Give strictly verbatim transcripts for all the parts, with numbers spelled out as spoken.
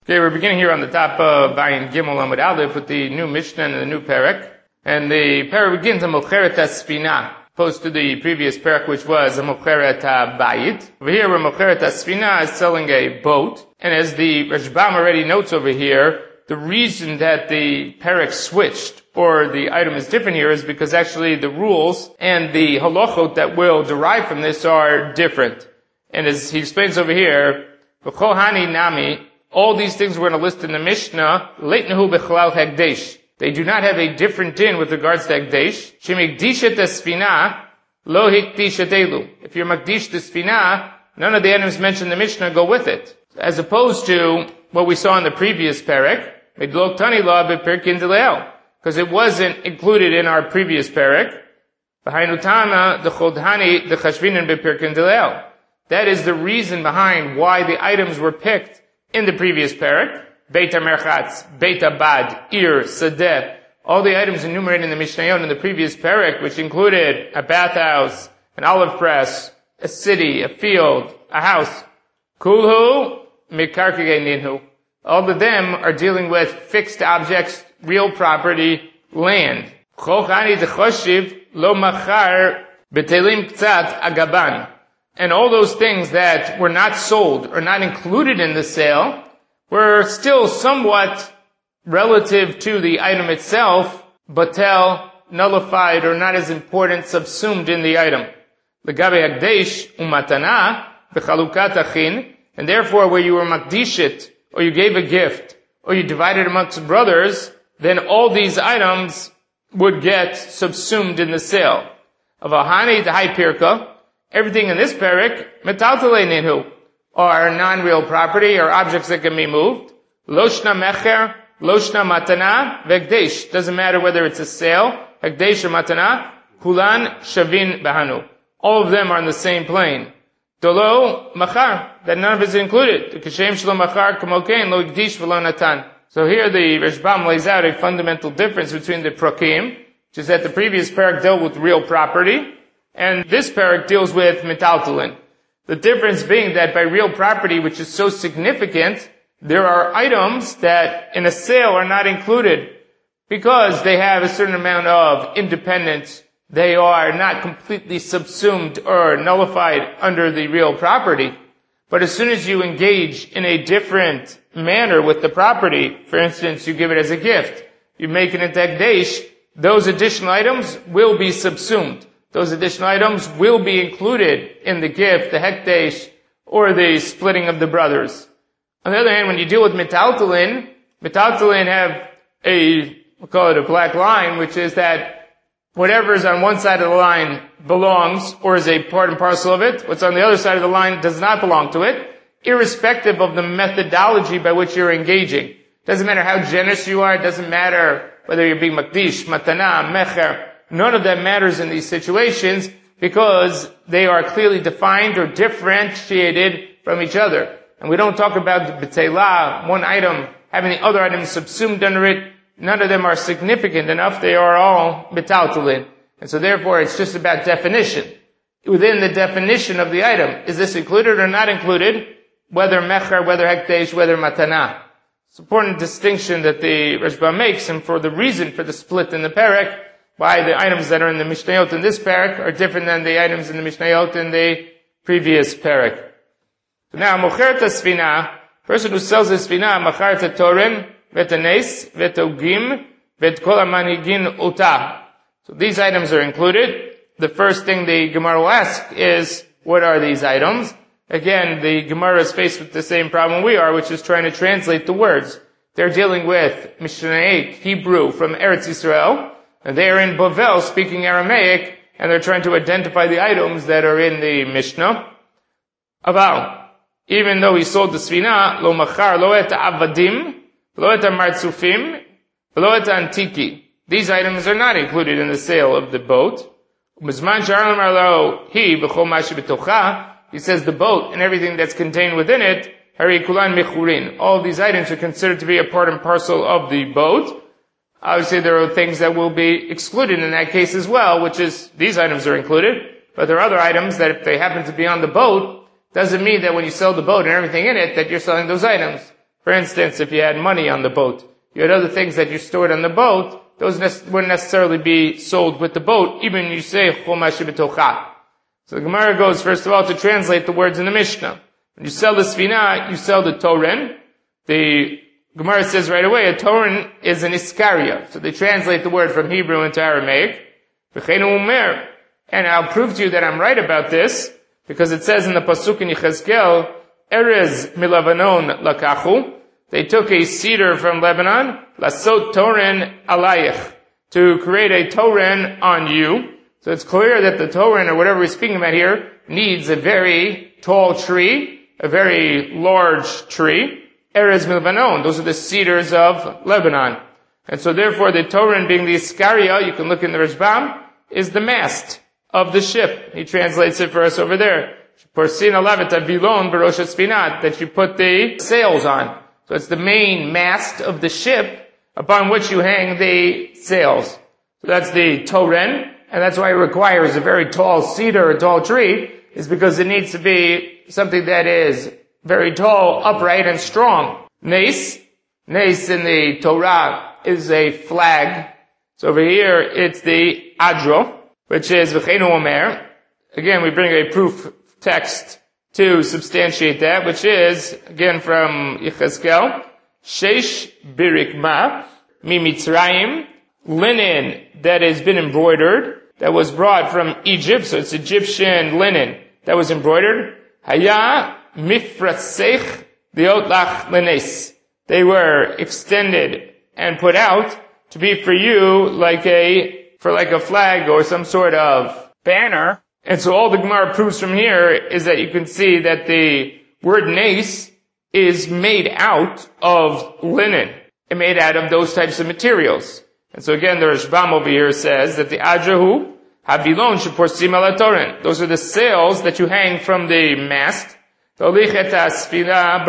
Okay, we're beginning here on the top of Bayin Gimel Amud Aleph with the new Mishnah and the new Perek. And the Perek begins on Mocheret HaSfina, opposed to the previous Perek, which was a Mocheret HaBayit. Over here, where Mocheret HaSfina is selling a boat. And as the Rashbam already notes over here, the reason that the Perek switched, or the item is different here, is because actually the rules and the halachot that will derive from this are different. And as he explains over here, V'chol hani nami, all these things we're going to list in the Mishnah, leitnahu bechalal hekdesh. They do not have a different din with regards to hekdesh. Shemikdishet esfina, lo hikdishet elu. If you're makdish the sfina, none of the items mentioned in the Mishnah go with it. As opposed to what we saw in the previous perek, medlok tani la bepirkin deleo, because it wasn't included in our previous perek. B'hainutana the chodhani the chashvinin bepirkin deleo. That is the reason behind why the items were picked in the previous perek. Beit HaMerchatz, Beit HaBad, Ir, Sadeh, all the items enumerated in the Mishnayot in the previous perek, which included a bathhouse, an olive press, a city, a field, a house. Kulhu, Mikarkege Ninhu. All of them are dealing with fixed objects, real property, land. Chochani dechoshiv lo machar betelim ktsat agaban. And all those things that were not sold or not included in the sale were still somewhat relative to the item itself, batel, nullified, or not as important, subsumed in the item. Legabe hagdesh umatana b'chalukat achin, and therefore where you were makdishit, or you gave a gift, or you divided amongst brothers, then all these items would get subsumed in the sale. Avahani d'hai pirka, everything in this perek, metaltale ninhu, are non-real property, or objects that can be moved. Loshna mecher, loshna matana, vegdesh. Doesn't matter whether it's a sale, vegdesh or matana, kulan shavin bahanu. All of them are on the same plane. Dolo machar, that none of it is included. Kishem shlo machar kamokein lo igdish v'lo natan. So here the Rashbam lays out a fundamental difference between the prakim, which is that the previous perek dealt with real property, and this perek deals with metaltalin. The difference being that by real property, which is so significant, there are items that in a sale are not included because they have a certain amount of independence. They are not completely subsumed or nullified under the real property. But as soon as you engage in a different manner with the property, for instance, you give it as a gift, you make it into hekdesh, those additional items will be subsumed. Those additional items will be included in the gift, the hekdesh, or the splitting of the brothers. On the other hand, when you deal with metaltalin, metaltalin have a, we'll call it a black line, which is that whatever is on one side of the line belongs, or is a part and parcel of it. What's on the other side of the line does not belong to it, irrespective of the methodology by which you're engaging. Doesn't matter how generous you are, it doesn't matter whether you're being makdish, matana, mecher. None of that matters in these situations because they are clearly defined or differentiated from each other. And we don't talk about the b'teilah, one item having the other item subsumed under it. None of them are significant enough. They are all metaltalin. And so therefore it's just about definition. Within the definition of the item, is this included or not included? Whether mecher, whether hekdesh, whether matana. It's an important distinction that the Rashbam makes, and for the reason for the split in the perek, why the items that are in the Mishnayot in this perek are different than the items in the Mishnayot in the previous perek. So now, Mocheret HaSfina, person who sells a Sfina, Machar Toren, Vetanes, Vetogim, Vet Kol HaManhigin Uta. So these items are included. The first thing the Gemara will ask is, what are these items? Again, the Gemara is faced with the same problem we are, which is trying to translate the words. They're dealing with Mishnaic Hebrew from Eretz Yisrael, and they are in Bavel speaking Aramaic, and they're trying to identify the items that are in the Mishnah. Aval, even though he sold the Sfina, lo machar, lo et avadim, lo et martzufim, lo et antiki. These items are not included in the sale of the boat. Mizman sharam arlo hi b'chol mashi b'tocha. He says the boat and everything that's contained within it, hari kulan mechurin. All these items are considered to be a part and parcel of the boat. Obviously, there are things that will be excluded in that case as well, which is, these items are included, but there are other items that if they happen to be on the boat, doesn't mean that when you sell the boat and everything in it, that you're selling those items. For instance, if you had money on the boat, you had other things that you stored on the boat, those wouldn't necessarily be sold with the boat, even when you say chumash b'tocha. So the Gemara goes, first of all, to translate the words in the Mishnah. When you sell the Sfina, you sell the Toren. The Gemara says right away, a Toren is an Iskaria. So they translate the word from Hebrew into Aramaic. And I'll prove to you that I'm right about this, because it says in the Pasuk in Yechezkel, Erez milavanon lakachu. They took a cedar from Lebanon, lasot toren alayich, to create a toren on you. So it's clear that the toren, or whatever we're speaking about here, needs a very tall tree, a very large tree. Erez milavanon, those are the cedars of Lebanon. And so therefore the toren being the Iskaria, you can look in the Rashbam, is the mast of the ship. He translates it for us over there. That you put the sails on. So it's the main mast of the ship upon which you hang the sails. So that's the toren, and that's why it requires a very tall cedar, a tall tree, is because it needs to be something that is very tall, upright, and strong. Nes, nes in the Torah is a flag. So over here it's the adro, which is v'cheinu omer. Again, we bring a proof text to substantiate that, which is, again from Yechezkel, Sheish birikma mi Mitzrayim, linen that has been embroidered, that was brought from Egypt, so it's Egyptian linen that was embroidered. Haya mifrasech liot lenes. They were extended and put out to be for you like a, for like a flag or some sort of banner. And so all the Gemara proves from here is that you can see that the word nes is made out of linen. It's made out of those types of materials. And so again, the Rashbam over here says that the adrahu havilon sheporsim ala toren. Those are the sails that you hang from the mast. That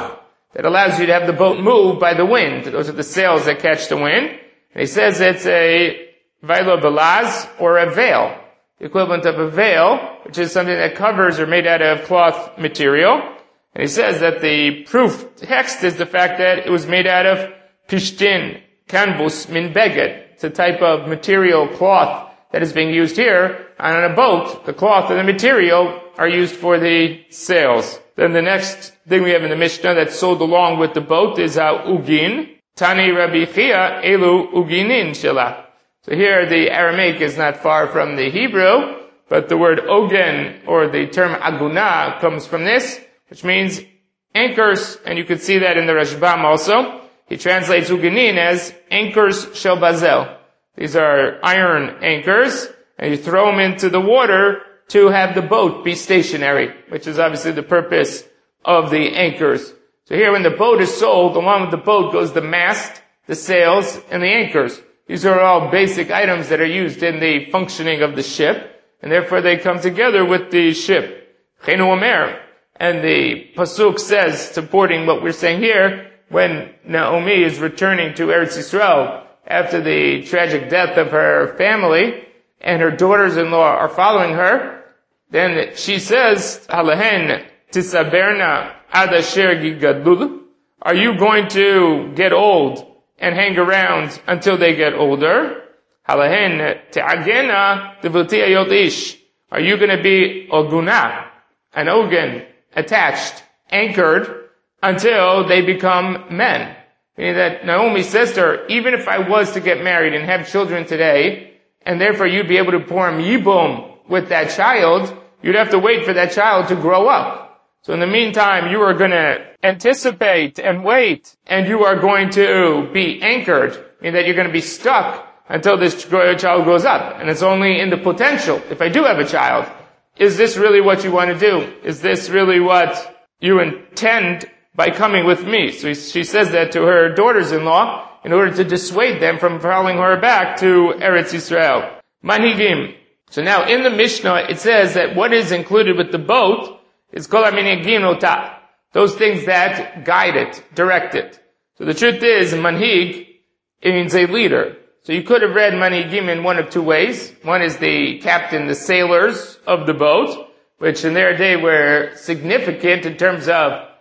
allows you to have the boat move by the wind. Those are the sails that catch the wind. And he says it's a vilo belaz, or a veil. The equivalent of a veil, which is something that covers or made out of cloth material. And he says that the proof text is the fact that it was made out of pishtin, canvus, min beged. It's a type of material cloth that is being used here. And on a boat, the cloth and the material are used for the sails. Then the next thing we have in the Mishnah that's sold along with the boat is a ugin. Tani Rabbi Chia elu uginin shela. So here the Aramaic is not far from the Hebrew, but the word ogen, or the term aguna, comes from this, which means anchors, and you can see that in the Rashbam also. He translates uginin as anchors shel bazel. These are iron anchors, and you throw them into the water to have the boat be stationary, which is obviously the purpose of the anchors. So here when the boat is sold, along with the boat goes the mast, the sails, and the anchors. These are all basic items that are used in the functioning of the ship, and therefore they come together with the ship. Chenu omer. And the Pasuk says, supporting what we're saying here, when Naomi is returning to Eretz Yisrael after the tragic death of her family, and her daughters-in-law are following her, then she says, Halahen tisaberna ad asher gigadlul. Are you going to get old and hang around until they get older? Halahen te'agena devulti ayot ish. Are you going to be oguna, an ogen, attached, anchored, until they become men? Meaning that Naomi says to her, even if I was to get married and have children today, and therefore you'd be able to perform yibum with that child, you'd have to wait for that child to grow up. So in the meantime, you are going to anticipate and wait, and you are going to be anchored, meaning that you're going to be stuck until this child grows up. And it's only in the potential, if I do have a child, is this really what you want to do? Is this really what you intend by coming with me? So she says that to her daughters-in-law in order to dissuade them from following her back to Eretz Yisrael. Manhigim. So now in the Mishnah, it says that what is included with the boat is kol haminhagim ota. Those things that guide it, direct it. So the truth is, manhig, it means a leader. So you could have read manhigim in one of two ways. One is the captain, the sailors of the boat, which in their day were significant in terms of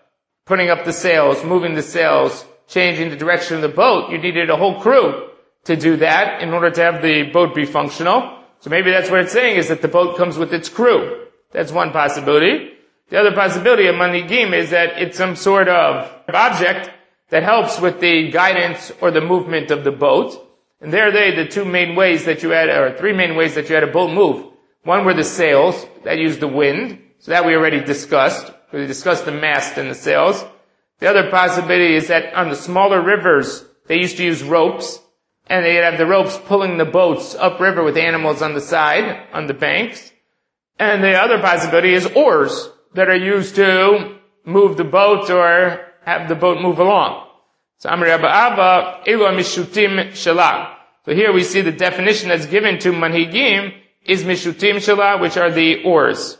putting up the sails, moving the sails, changing the direction of the boat. You needed a whole crew to do that in order to have the boat be functional. So maybe that's what it's saying, is that the boat comes with its crew. That's one possibility. The other possibility of manhigim is that it's some sort of object that helps with the guidance or the movement of the boat. And there are they, the two main ways that you had, or three main ways that you had a boat move. One were the sails, that used the wind. So that we already discussed. We discussed the mast and the sails. The other possibility is that on the smaller rivers, they used to use ropes, and they'd have the ropes pulling the boats upriver with animals on the side, on the banks. And the other possibility is oars that are used to move the boat or have the boat move along. So Amar Rabba Abba, Elu mishutim shelah. So here we see the definition that's given to manhigim is mishutim shelah, which are the oars.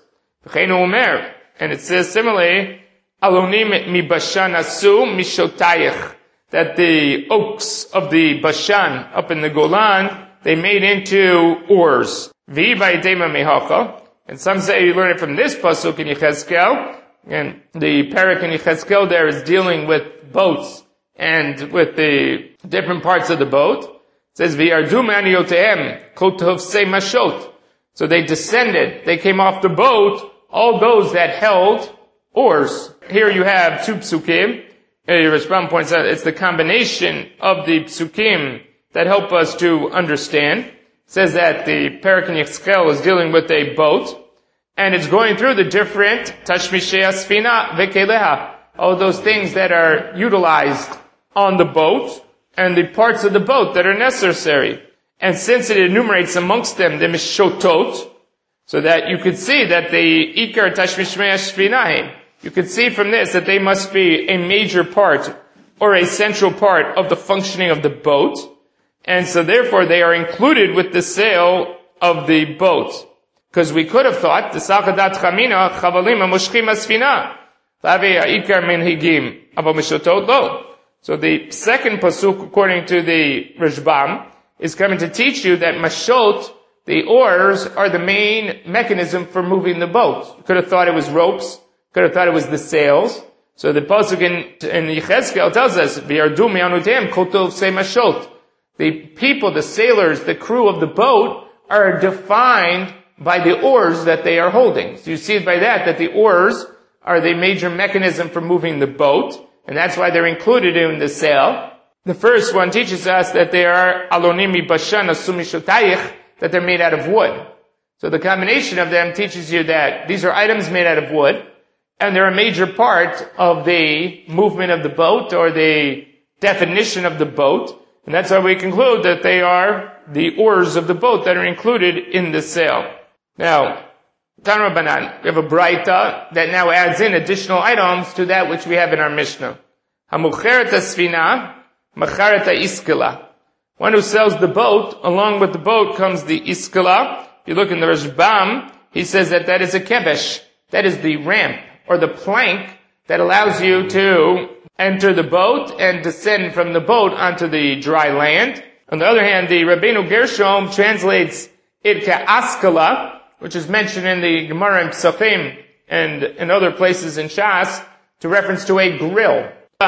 And it says similarly, Alonim mi Bashan asu mishotayich, that the oaks of the Bashan up in the Golan, they made into oars. Vi ba'idema mehacha. And some say you learn it from this pasuk in Yechezkel, and the parak in Yechezkel there is dealing with boats and with the different parts of the boat. It says, V'yardu ma'aniyotehem kol tovsei mashot. So they descended, they came off the boat, all those that held oars. Here you have two psukim. Rashbam points out it's the combination of the psukim that help us to understand. It says that the parak in Yechezkel is dealing with a boat, and it's going through the different tashmishei asfina vekeleha, all those things that are utilized on the boat, and the parts of the boat that are necessary. And since it enumerates amongst them the mishotot, so that you could see that the ikar tashmishmei asfinahim, you could see from this that they must be a major part or a central part of the functioning of the boat. And so therefore they are included with the sail of the boat. Because we could have thought, the Sakadat Chamina, Chavalim, Amushchim Asfina, Lave Ikar Menhigim, Abo Mishotot Lo. So the second pasuk, according to the Rashbam, is coming to teach you that Mashot, the oars, are the main mechanism for moving the boat. You could have thought it was ropes, could have thought it was the sails. So the pasuk in, in Yechezkel tells us, V'yardu me'anutem kol tovsei mashot. The people, the sailors, the crew of the boat are defined by the oars that they are holding. So you see by that, that the oars are the major mechanism for moving the boat, and that's why they're included in the sail. The first one teaches us that they are alonimi bashan asumi shotayich, that they're made out of wood. So the combination of them teaches you that these are items made out of wood, and they're a major part of the movement of the boat, or the definition of the boat. And that's how we conclude that they are the oars of the boat that are included in the sail. Now, Tanra Banan, we have a Braita that now adds in additional items to that which we have in our Mishnah. Hamucheret asfina, macharet iskela. One who sells the boat, along with the boat comes the iskela. If you look in the Rashbam, he says that that is a kevesh. That is the ramp, or the plank, that allows you to enter the boat and descend from the boat onto the dry land. On the other hand, the Rabbeinu Gershom translates it ka'askala, which is mentioned in the Gemara in Pesachim and in other places in Shas, to reference to a grill. The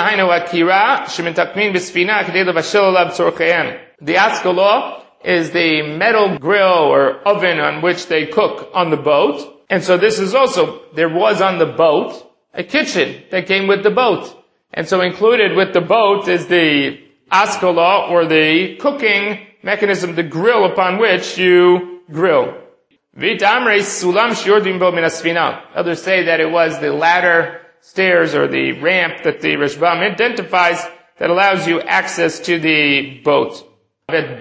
askala is the metal grill or oven on which they cook on the boat. And so this is also, there was on the boat a kitchen that came with the boat. And so included with the boat is the askala, or the cooking mechanism, the grill upon which you grill. Others say that it was the ladder, stairs, or the ramp that the Rashbam identifies that allows you access to the boat. And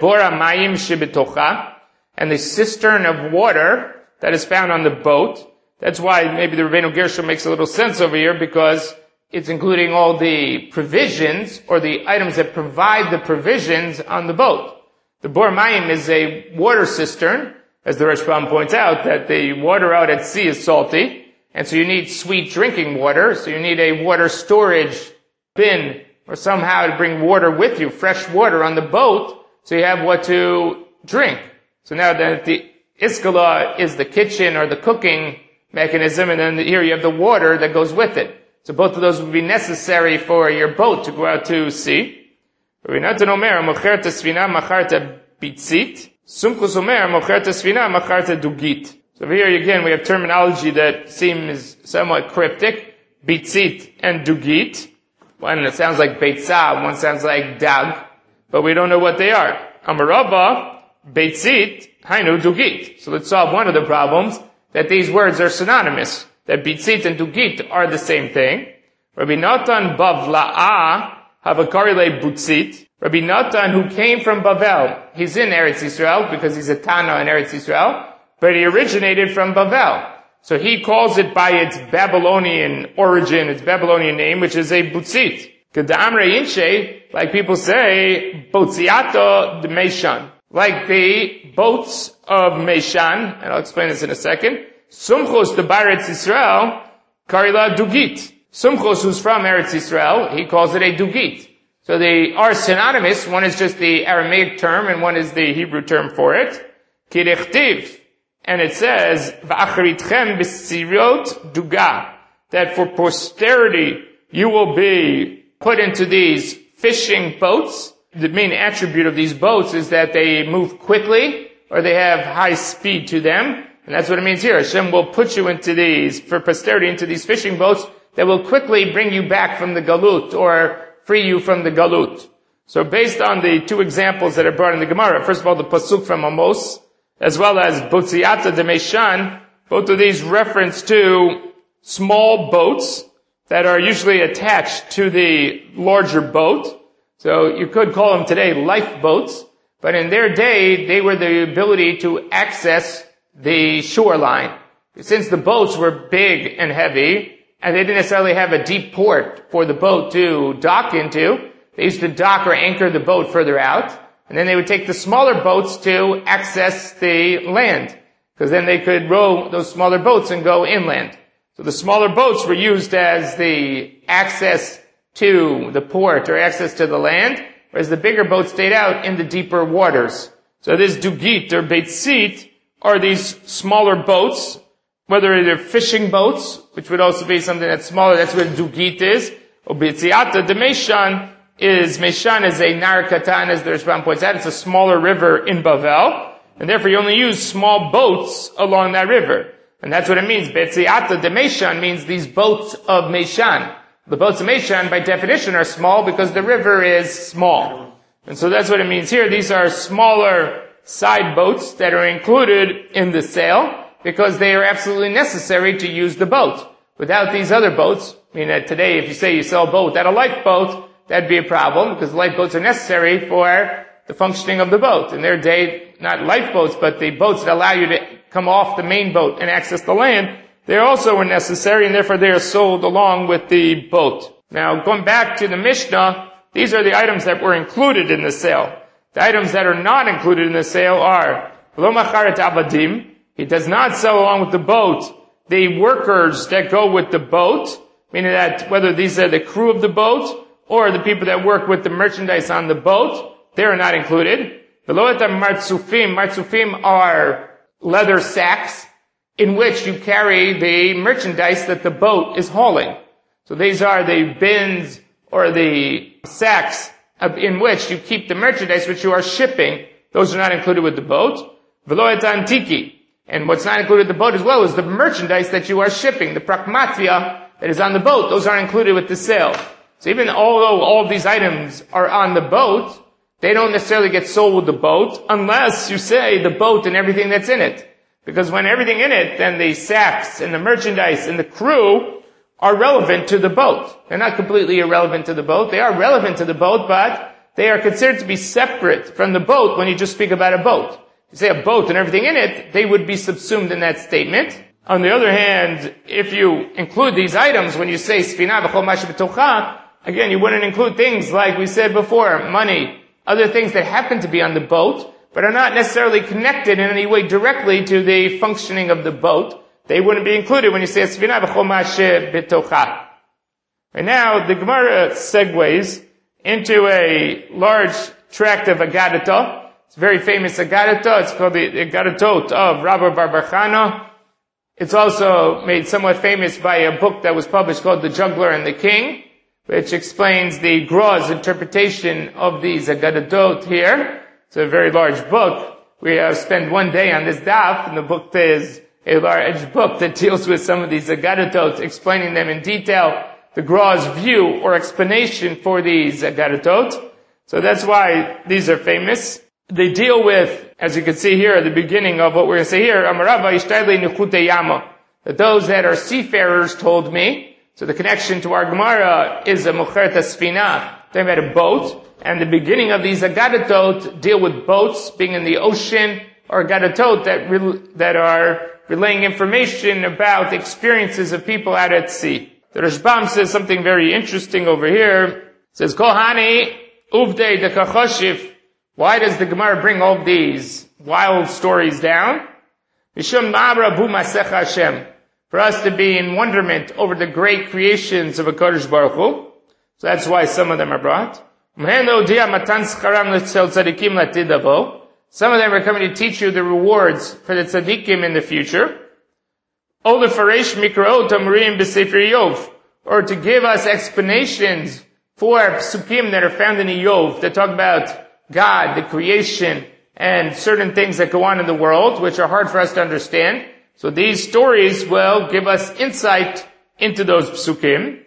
the cistern of water that is found on the boat. That's why maybe the Rabbeinu Gershom makes a little sense over here, because it's including all the provisions, or the items that provide the provisions on the boat. The bor mayim is a water cistern, as the Rashbam points out, that the water out at sea is salty, and so you need sweet drinking water, so you need a water storage bin, or somehow to bring water with you, fresh water on the boat, so you have what to drink. So now that the iskala is the kitchen or the cooking mechanism, and then here you have the water that goes with it. So both of those would be necessary for your boat to go out to sea. Rabbi Natan Omer, Mocherta Svina Macharta Bitzit. Sumchus Omer, Mocherta Svina Macharta Dugit. So over here again we have terminology that seems somewhat cryptic. Bitzit and Dugit. One sounds like Beitzah, one sounds like Dag. But we don't know what they are. Amarava, Beitzit, Hainu Dugit. So let's solve one of the problems, that these words are synonymous. That Bitzit and Dugit are the same thing. Rabbi Natan Bavla'a have a Karile Butzit. Rabbi Natan, who came from Bavel, he's in Eretz Yisrael because he's a Tana in Eretz Yisrael, but he originated from Bavel. So he calls it by its Babylonian origin, its Babylonian name, which is a Butzit. Kedamre Inche, like people say, Botziato de Meishan. Like the boats of Meishan, and I'll explain this in a second. Sumchos de Eretz Yisrael, Karila Dugit. Sumchos, who's from Eretz Yisrael, he calls it a Dugit. So they are synonymous. One is just the Aramaic term, and one is the Hebrew term for it. Kirechtiv. And it says, V'acharitchem b'sirot duga. That for posterity, you will be put into these fishing boats. The main attribute of these boats is that they move quickly, or they have high speed to them. And that's what it means here. Hashem will put you into these, for posterity, into these fishing boats that will quickly bring you back from the galut, or free you from the galut. So based on the two examples that are brought in the Gemara, first of all, the pasuk from Amos, as well as Botziata de Meishan, both of these reference to small boats that are usually attached to the larger boat. So you could call them today lifeboats, but in their day, they were the ability to access the shoreline. Since the boats were big and heavy, and they didn't necessarily have a deep port for the boat to dock into, they used to dock or anchor the boat further out, and then they would take the smaller boats to access the land, because then they could row those smaller boats and go inland. So the smaller boats were used as the access to the port or access to the land, whereas the bigger boats stayed out in the deeper waters. So this Dugit or Beitzit are these smaller boats, whether they're fishing boats, which would also be something that's smaller, that's what Dugit is, or Beitziyata de Meishan is, Meishan is a Nar Katan, as the Rishbam points out, it's a smaller river in Bavel, and therefore you only use small boats along that river. And that's what it means. Beitziyata de Meishan means these boats of Meishan. The boats of Meishan, by definition, are small because the river is small. And so that's what it means here. These are smaller side boats that are included in the sale because they are absolutely necessary to use the boat. Without these other boats, I mean, that today if you say you sell a boat without a lifeboat, that'd be a problem because lifeboats are necessary for the functioning of the boat. In their day, not lifeboats, but the boats that allow you to come off the main boat and access the land, they also were necessary, and therefore they are sold along with the boat. Now, going back to the Mishnah, these are the items that were included in the sale. The items that are not included in the sale are Lo macharet avadim. He does not sell along with the boat the workers that go with the boat, meaning that whether these are the crew of the boat or the people that work with the merchandise on the boat, they are not included. Below it are martzufim. Martzufim are leather sacks in which you carry the merchandise that the boat is hauling. So these are the bins or the sacks in which you keep the merchandise which you are shipping. Those are not included with the boat. Velo et antiki. And what's not included with the boat as well is the merchandise that you are shipping, the prakmatia that is on the boat. Those are included with the sale. So even although all of these items are on the boat, they don't necessarily get sold with the boat unless you say the boat and everything that's in it. Because when everything in it, then the sacks and the merchandise and the crew are relevant to the boat. They're not completely irrelevant to the boat. They are relevant to the boat, but they are considered to be separate from the boat when you just speak about a boat. If you say a boat and everything in it, they would be subsumed in that statement. On the other hand, if you include these items when you say Sfina v'chol ma shebetocha, again, you wouldn't include things like we said before, money, other things that happen to be on the boat, but are not necessarily connected in any way directly to the functioning of the boat. They wouldn't be included when you say Sfina v'chol ma shebetocha. And now the Gemara segues into a large tract of Agadata. It's a very famous Agadata. It's called the Agadatot of Rabbi Bar Bar Chana. It's also made somewhat famous by a book that was published called The Juggler and the King, which explains the Gra's interpretation of these Agadot here. It's a very large book. We have spent one day on this daf, and the book is a large book that deals with some of these Agadot, explaining them in detail, the Gra's view or explanation for these Agadot. So that's why these are famous. They deal with, as you can see here at the beginning of what we're going to say here, Amarava Ishtadli Nechute Yama, that those that are seafarers told me. So the connection to our Gemara is a Mocheret Sfina, talking about a boat, and the beginning of these Agadatot deal with boats being in the ocean, or Agadatot that re- that are relaying information about experiences of people out at sea. The Rashbam says something very interesting over here. It says, Kohani Uvdei de Kachoshif. Why does the Gemara bring all these wild stories down? Mishum Ma'abra Bu Masech Hashem. For us to be in wonderment over the great creations of HaKadosh Baruch Hu. So that's why some of them are brought. Some of them are coming to teach you the rewards for the tzaddikim in the future. Or to give us explanations for psukim that are found in Iyov that talk about God, the creation, and certain things that go on in the world, which are hard for us to understand. So these stories will give us insight into those psukim.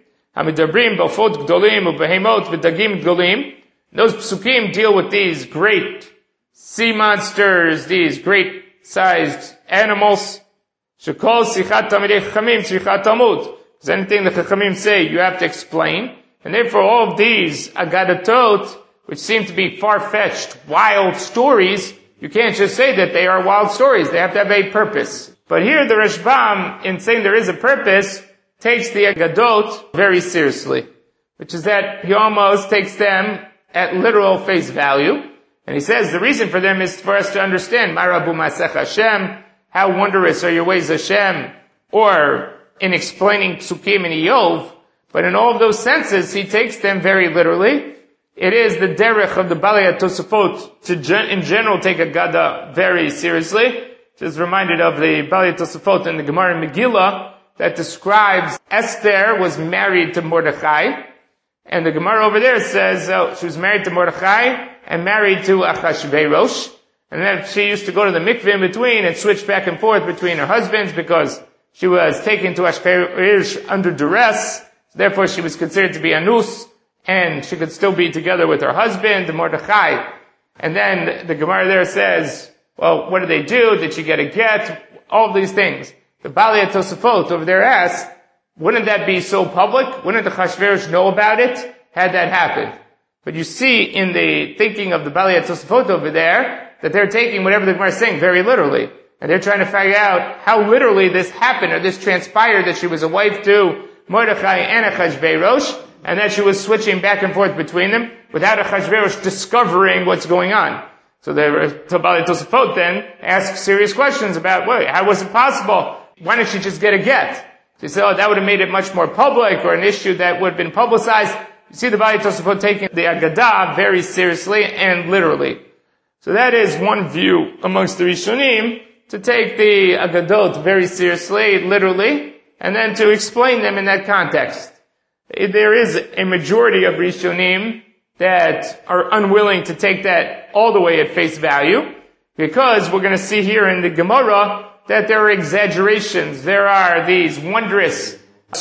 Those psukim deal with these great sea monsters, these great sized animals. Because anything the Chachamim say, you have to explain. And therefore all of these agadatot, which seem to be far-fetched, wild stories, you can't just say that they are wild stories. They have to have a purpose. But here the Rashbam, in saying there is a purpose, takes the Agadot very seriously, which is that he almost takes them at literal face value. And he says the reason for them is for us to understand, Marabu Masech Hashem, how wondrous are your ways, Hashem, or in explaining Psukim and Iyov. But in all of those senses, he takes them very literally. It is the derech of the Balei Tosafot to gen- in general take Agada very seriously. Just reminded of the Balei Tosafot in the Gemara Megillah that describes Esther was married to Mordechai, and the Gemara over there says uh, she was married to Mordechai and married to Achashverosh, and then she used to go to the mikveh in between and switch back and forth between her husbands because she was taken to Achashverosh under duress. Therefore, she was considered to be anus, and she could still be together with her husband, Mordechai. And then the Gemara there says, well, what did they do? Did she get a get? All of these things. The Balei Tosafot over there asks, wouldn't that be so public? Wouldn't the Chashverosh know about it had that happened? But you see in the thinking of the Balei Tosafot over there that they're taking whatever the Gemara is saying very literally. And they're trying to figure out how literally this happened or this transpired, that she was a wife to Mordechai and Achashverosh, and that she was switching back and forth between them without Achashverosh discovering what's going on. So the Balei Tosafot then asks serious questions about, wait, how was it possible? Why didn't she just get a get? She said, oh, that would have made it much more public, or an issue that would have been publicized. You see the Balei Tosafot taking the Agadah very seriously and literally. So that is one view amongst the Rishonim, to take the Agadot very seriously, literally, and then to explain them in that context. There is a majority of Rishonim that are unwilling to take that all the way at face value, because we're going to see here in the Gemara that there are exaggerations. There are these wondrous,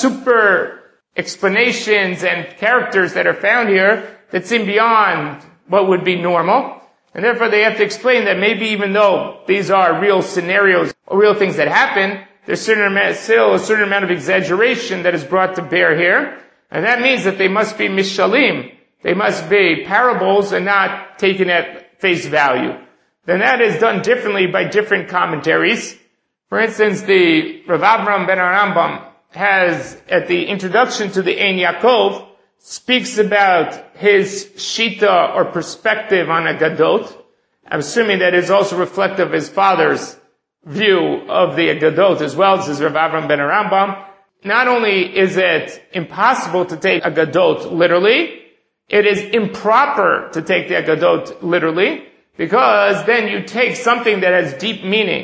super explanations and characters that are found here that seem beyond what would be normal. And therefore they have to explain that maybe even though these are real scenarios or real things that happen, there's certain amount, still a certain amount of exaggeration that is brought to bear here. And that means that they must be mishalim. They must be parables and not taken at face value. Then that is done differently by different commentaries. For instance, the Rav Avram ben Arambam has, at the introduction to the Ein Yaakov, speaks about his shita or perspective on Agadot. I'm assuming that is also reflective of his father's view of the Agadot as well. This is Rav Avram ben Arambam. Not only is it impossible to take Agadot literally, it is improper to take the Agadot literally, because then you take something that has deep meaning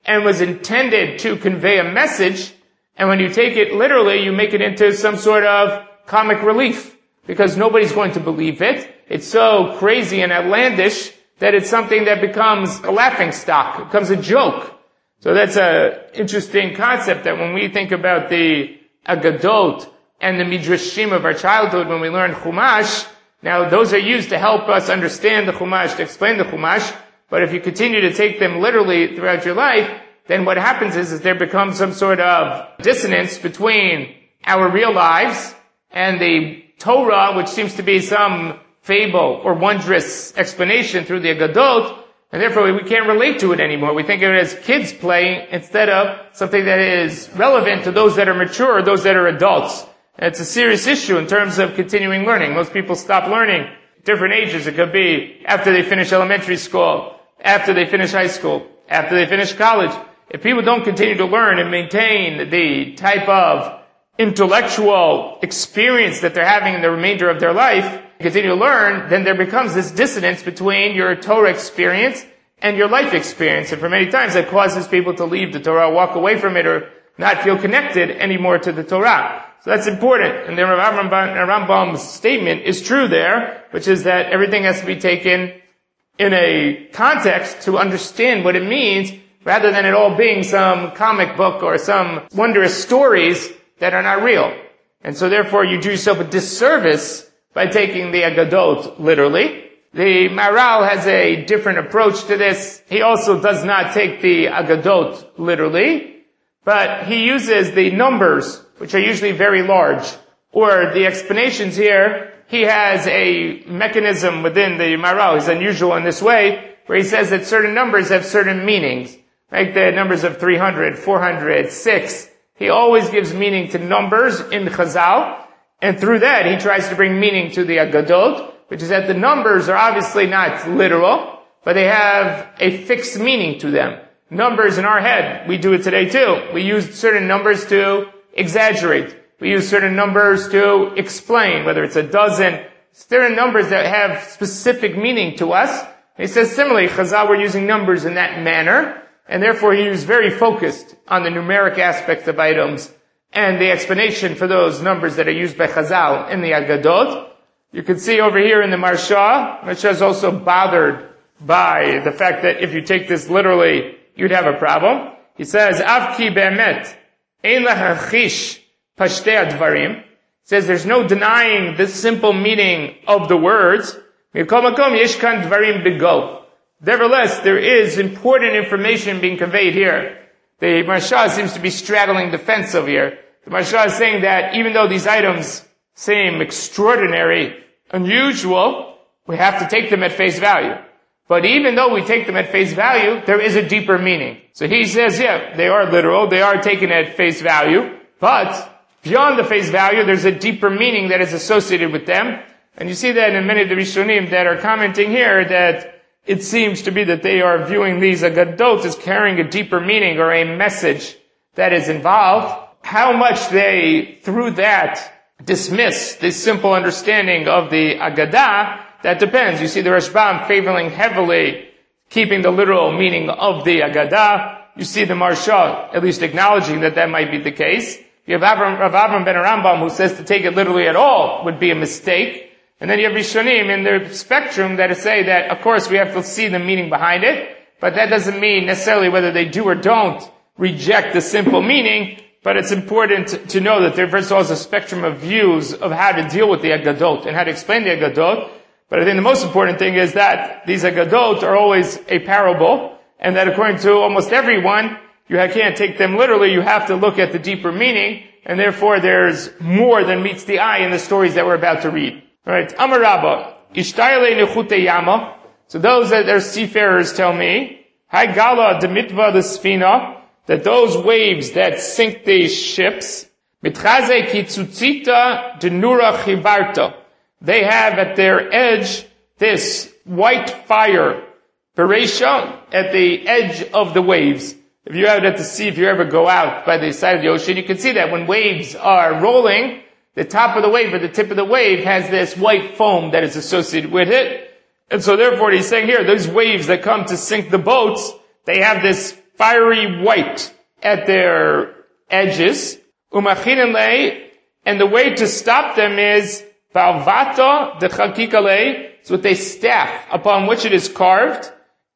and was intended to convey a message, and when you take it literally, you make it into some sort of comic relief, because nobody's going to believe it. It's so crazy and outlandish that it's something that becomes a laughing stock, it becomes a joke. So that's an interesting concept, that when we think about the Agadot and the Midrashim of our childhood, when we learn Chumash, now those are used to help us understand the Chumash, to explain the Chumash, but if you continue to take them literally throughout your life, then what happens is, is there becomes some sort of dissonance between our real lives and the Torah, which seems to be some fable or wondrous explanation through the Agadot, and therefore we can't relate to it anymore. We think of it as kids playing instead of something that is relevant to those that are mature, those that are adults. And it's a serious issue in terms of continuing learning. Most people stop learning at different ages. It could be after they finish elementary school, after they finish high school, after they finish college. If people don't continue to learn and maintain the type of intellectual experience that they're having in the remainder of their life, continue to learn, then there becomes this dissonance between your Torah experience and your life experience. And for many times that causes people to leave the Torah, walk away from it, or not feel connected anymore to the Torah. So that's important. And the Rambam's statement is true there, which is that everything has to be taken in a context to understand what it means, rather than it all being some comic book or some wondrous stories that are not real. And so therefore you do yourself a disservice by taking the Agadot literally. The Maharal has a different approach to this. He also does not take the Agadot literally, but he uses the numbers, which are usually very large, or the explanations here. He has a mechanism within the Maharal. He's unusual in this way, where he says that certain numbers have certain meanings, like the numbers of three hundred, four hundred, six. He always gives meaning to numbers in Chazal, and through that he tries to bring meaning to the Agadot, which is that the numbers are obviously not literal, but they have a fixed meaning to them. Numbers in our head, we do it today too. We use certain numbers to exaggerate. We use certain numbers to explain, whether it's a dozen, certain numbers that have specific meaning to us. He says similarly, Chazal were using numbers in that manner, and therefore he was very focused on the numeric aspects of items and the explanation for those numbers that are used by Chazal in the Agadot. You can see over here in the Marsha, Marsha is also bothered by the fact that if you take this literally, you'd have a problem. He says, Av ki be'emet, ein lachachish pashtei advarim. He says there's no denying the simple meaning of the words. Mikol makom yesh kan dvarim bigo. Nevertheless, there is important information being conveyed here. The Marsha seems to be straddling the fence over here. The Marsha is saying that even though these items seem extraordinary, unusual, we have to take them at face value. But even though we take them at face value, there is a deeper meaning. So he says, yeah, they are literal, they are taken at face value, but beyond the face value, there's a deeper meaning that is associated with them. And you see that in many of the Rishonim that are commenting here, that it seems to be that they are viewing these Agadot as carrying a deeper meaning or a message that is involved. How much they, through that, dismiss this simple understanding of the Agadah, that depends. You see the Rashbam favoring heavily keeping the literal meaning of the Agadah. You see the Marsha at least acknowledging that that might be the case. You have Rav Avram ben Rambam who says to take it literally at all would be a mistake. And then you have Rishonim in the spectrum that say that, of course, we have to see the meaning behind it, but that doesn't mean necessarily whether they do or don't reject the simple meaning, but it's important to know that there first of all is a spectrum of views of how to deal with the Agadot and how to explain the Agadot. But I think the most important thing is that these Agadot are always a parable, and that according to almost everyone, you can't take them literally, you have to look at the deeper meaning, and therefore there's more than meets the eye in the stories that we're about to read. Alright, Amar Rabba, Ishtayale nechute yama. So those that are seafarers tell me, Hai gala demitva the sfina, that those waves that sink these ships, mitchaze kitzutzita denura chivarta, they have at their edge this white fire, beresha, at the edge of the waves. If you're out at the sea, if you ever go out by the side of the ocean, you can see that when waves are rolling, the top of the wave or the tip of the wave has this white foam that is associated with it. And so therefore he's saying here, those waves that come to sink the boats, they have this fiery white at their edges. Umachinale, and the way to stop them is valvato de chakikale, it's with a staff upon which it is carved.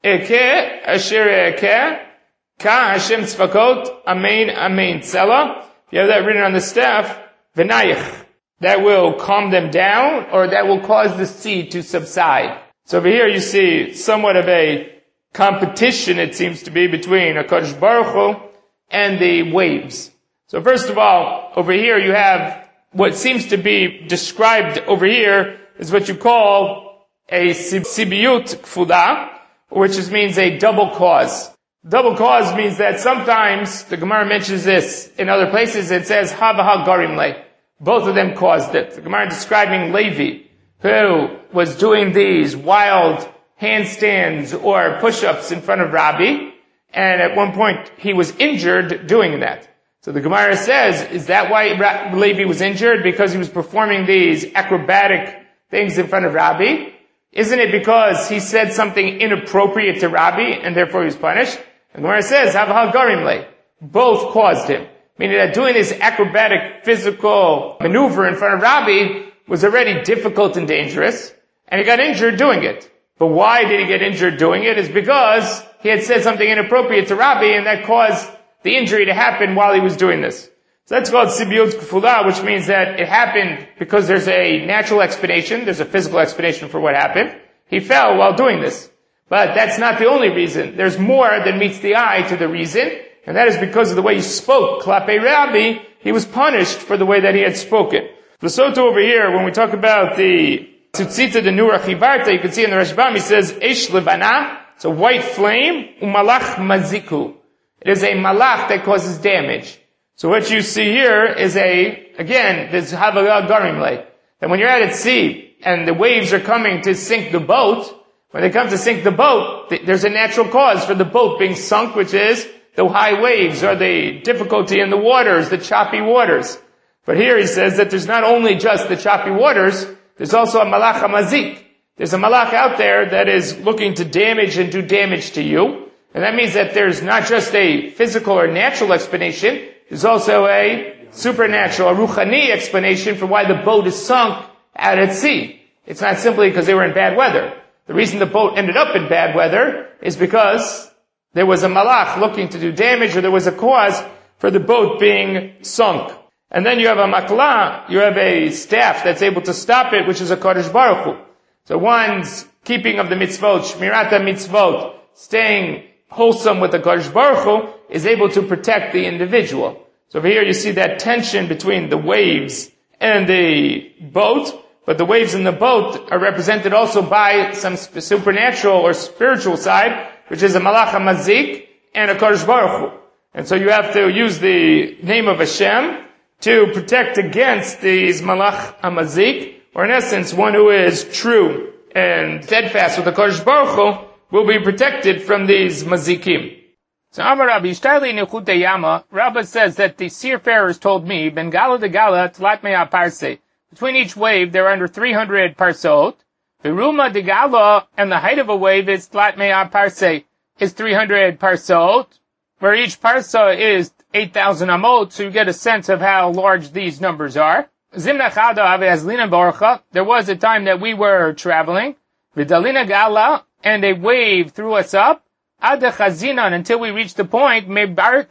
Eke asher eke ka Hashem tzvakot amen amen tzela. If you have that written on the staff, v'nayich, that will calm them down, or that will cause the sea to subside. So over here you see somewhat of a competition, it seems to be, between HaKadosh Baruch Hu and the waves. So first of all, over here you have what seems to be described over here is what you call a sibiyut kfuda, which is, means a double cause. Double cause means that sometimes, the Gemara mentions this in other places, it says, Havaha Garim Le. Both of them caused it. The Gemara describing Levi, who was doing these wild handstands or push-ups in front of Rabbi, and at one point he was injured doing that. So the Gemara says, is that why Levi was injured? Because he was performing these acrobatic things in front of Rabbi? Isn't it because he said something inappropriate to Rabbi, and therefore he was punished? The Gemara says, Havahal Garim Le. Both caused him. Meaning that doing this acrobatic physical maneuver in front of Rabbi was already difficult and dangerous, and he got injured doing it. But why did he get injured doing it? Is because he had said something inappropriate to Rabbi, and that caused the injury to happen while he was doing this. So that's called Sibiyut Kfula, which means that it happened because there's a natural explanation, there's a physical explanation for what happened. He fell while doing this. But that's not the only reason. There's more than meets the eye to the reason, and that is because of the way he spoke. Klape Rabbi, he was punished for the way that he had spoken. The Soto over here, when we talk about the Tzutzita de Nura Chivarta, you can see in the Rashbam, he says, Eish Levana, it's a white flame, Umalach Maziku. It is a malach that causes damage. So what you see here is a, again, this Havagah Garim Le. That when you're out at sea, and the waves are coming to sink the boat, when they come to sink the boat, there's a natural cause for the boat being sunk, which is the high waves, or the difficulty in the waters, the choppy waters. But here he says that there's not only just the choppy waters, there's also a malach hamazik. There's a malach out there that is looking to damage and do damage to you. And that means that there's not just a physical or natural explanation, there's also a supernatural, a ruchani explanation for why the boat is sunk out at sea. It's not simply because they were in bad weather. The reason the boat ended up in bad weather is because there was a malach looking to do damage, or there was a cause for the boat being sunk. And then you have a makla, you have a staff that's able to stop it, which is a Kodesh Baruch Hu. So one's keeping of the mitzvot, shmirata mitzvot, staying wholesome with the Kodesh Baruch Hu, is able to protect the individual. So over here you see that tension between the waves and the boat, but the waves in the boat are represented also by some supernatural or spiritual side, which is a malach hamazik and a Kodesh Baruch Hu. And so you have to use the name of Hashem to protect against these malach hamazik, or in essence, one who is true and steadfast with the Kodesh Baruch Hu will be protected from these mazikim. So Amar Rabbi Yishtali Nechute Yama, Rabbi says that the seafarers told me, Ben Gala de Gala Tlat Mea Parse. Between each wave there are under three hundred parsot. The Ruma de Gala, and the height of a wave is Tlat Mea Parse, is three hundred parsot, where each parsa is eight thousand amot, so you get a sense of how large these numbers are. Zimna Chada Ave Azlina Borcha, there was a time that we were traveling, Vidalina Gala, and a wave threw us up, Ad Chazinan, until we reached the point, Me Barte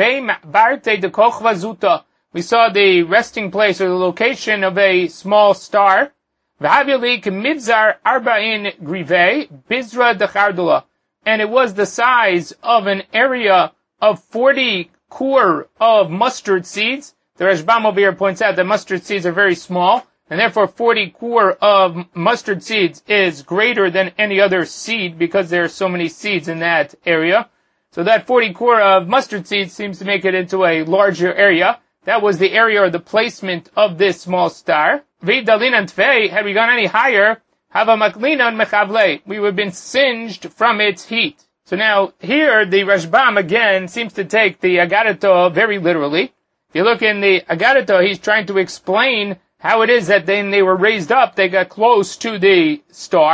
de Kochva Zuta. We saw the resting place or the location of a small star. V'havilik Mibzar Arba'in Grive, Bizra de Chardula. And it was the size of an area of forty kur of mustard seeds. The Rashbam over here points out that mustard seeds are very small, and therefore forty kur of mustard seeds is greater than any other seed because there are so many seeds in that area. So that forty kur of mustard seeds seems to make it into a larger area. That was the area or the placement of this small star. V'dalin and tfei, had we gone any higher, hava maklina and mechavle, we would have been singed from its heat. So now, here, the Rashbam again seems to take the Agadato very literally. If you look in the Agadato, he's trying to explain how it is that then they were raised up, they got close to the star,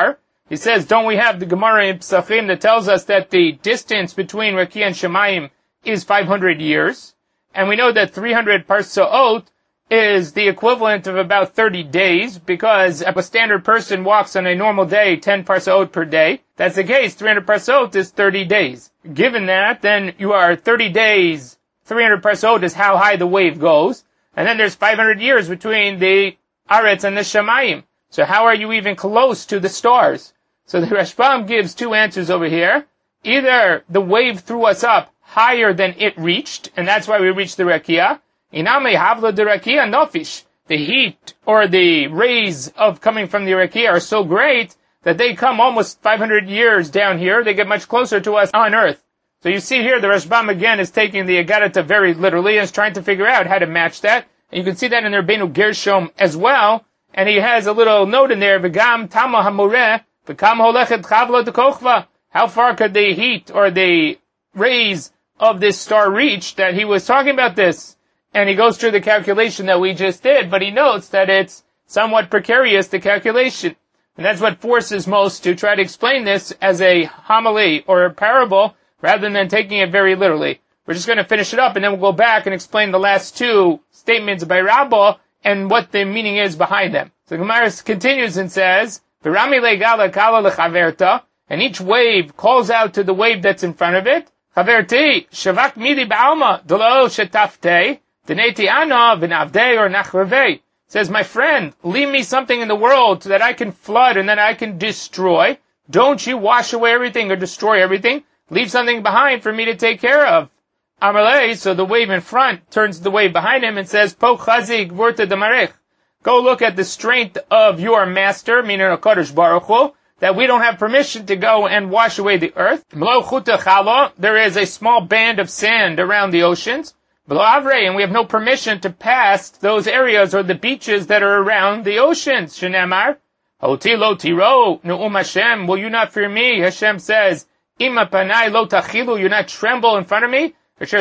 He says, don't we have the Gemara in Pesachim that tells us that the distance between Rakia and Shemayim is five hundred years? And we know that three hundred parsaot is the equivalent of about thirty days, because if a standard person walks on a normal day ten parsaot per day, that's the case, three hundred parsaot is thirty days. Given that, then you are thirty days, three hundred parsaot is how high the wave goes, and then there's five hundred years between the Aretz and the Shemayim. So how are you even close to the stars? So the Rashbam gives two answers over here. Either the wave threw us up higher than it reached, and that's why we reached the Rakia. Iname havla de Rakia nofish. The heat or the rays of coming from the Rakia are so great that they come almost five hundred years down here. They get much closer to us on earth. So you see here, the Rashbam again is taking the Agadata very literally and is trying to figure out how to match that. And you can see that in the Rabbeinu Gershom as well. And he has a little note in there, V'gam tama hamoreh, v'kam holechet chavla de kochva. How far could the heat or the rays of this star reach that he was talking about this? And he goes through the calculation that we just did, but he notes that it's somewhat precarious, the calculation. And that's what forces most to try to explain this as a homily or a parable, rather than taking it very literally. We're just going to finish it up, and then we'll go back and explain the last two statements by Rabbah and what the meaning is behind them. So the Gemara continues and says, "V'rami le'gala kala lechaverta," and each wave calls out to the wave that's in front of it. Chaverti shavak midi ba'alma delo shetafte deneti ana v'navdei or nachravei. Says, my friend, leave me something in the world so that I can flood and that I can destroy. Don't you wash away everything or destroy everything. Leave something behind for me to take care of. Amalei, so the wave in front turns to the wave behind him and says, Po chazik vurta damarech. Go look at the strength of your master, meaning HaKadosh Baruch Hu, that we don't have permission to go and wash away the earth. Mlo chuta chala, there is a small band of sand around the oceans. Mlo avre, and we have no permission to pass those areas or the beaches that are around the oceans. Shenemar, Oti lo tiro, nu'um Hashem, will you not fear me? Hashem says, Ima panai lo tachilu, you not tremble in front of me?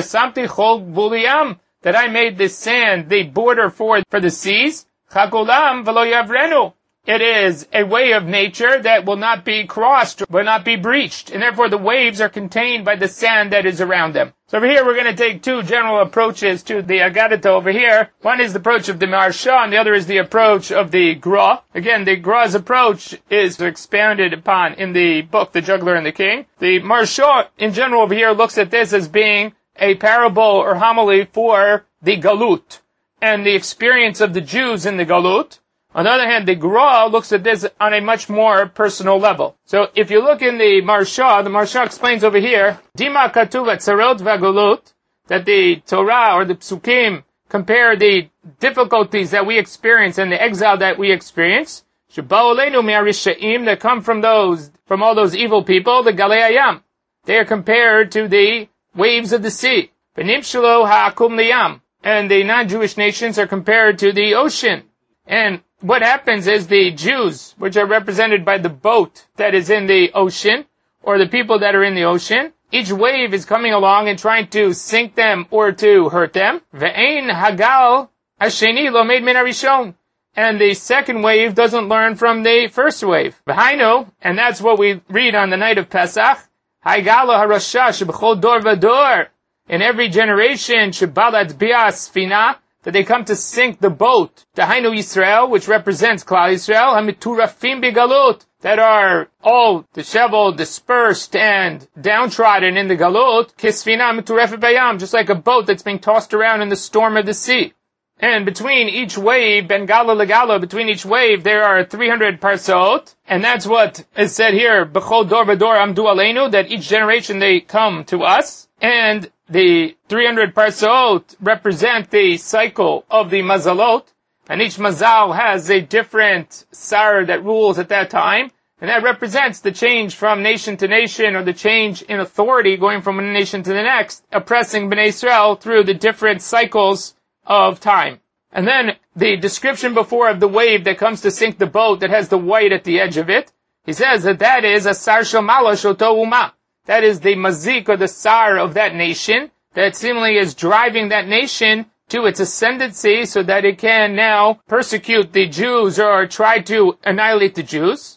That I made this sand the border for, for the seas. Chakolam v'lo yavrenu. It is a way of nature that will not be crossed, will not be breached, and therefore the waves are contained by the sand that is around them. So over here we're going to take two general approaches to the Agadata over here. One is the approach of the Maharsha, and the other is the approach of the Gra. Again, the Gra's approach is expounded upon in the book, The Juggler and the King. The Maharsha, in general over here, looks at this as being a parable or homily for the Galut and the experience of the Jews in the Galut. On the other hand, the Gra looks at this on a much more personal level. So if you look in the Maharsha, the Maharsha explains over here, Dima katuv tzarot v'galut, that the Torah or the Psukim compare the difficulties that we experience and the exile that we experience, Sheba'u leinu me'arishaim, that come from those, from all those evil people, the Galei Hayam. They are compared to the waves of the sea. V'nimshalo ha'akum liyam, and the non-Jewish nations are compared to the ocean. And what happens is the Jews, which are represented by the boat that is in the ocean, or the people that are in the ocean, each wave is coming along and trying to sink them or to hurt them. Ve'ein hagal hasheni lo meid min harishon. And the second wave doesn't learn from the first wave. V'hainu, and that's what we read on the night of Pesach, Haigala harasha sheb'chol dor v'dor. In every generation, shebalat bias fina, that they come to sink the boat. Dahainu Yisrael, which represents Klal Yisrael, hamiturafim bigalut, that are all disheveled, dispersed, and downtrodden in the galut, kisfina miturefet bayam, just like a boat that's being tossed around in the storm of the sea. And between each wave, ben gala legala, between each wave, there are three hundred parsaot, and that's what is said here, b'chol dor v'dor amdu aleinu, that each generation they come to us, and the three hundred parsaot represent the cycle of the mazalot, and each mazal has a different sar that rules at that time, and that represents the change from nation to nation, or the change in authority going from one nation to the next, oppressing Bnei Israel through the different cycles of time. And then the description before of the wave that comes to sink the boat that has the white at the edge of it, he says that that is a sar shel malash oto uma. That is the mazik or the sar of that nation that seemingly is driving that nation to its ascendancy so that it can now persecute the Jews or try to annihilate the Jews.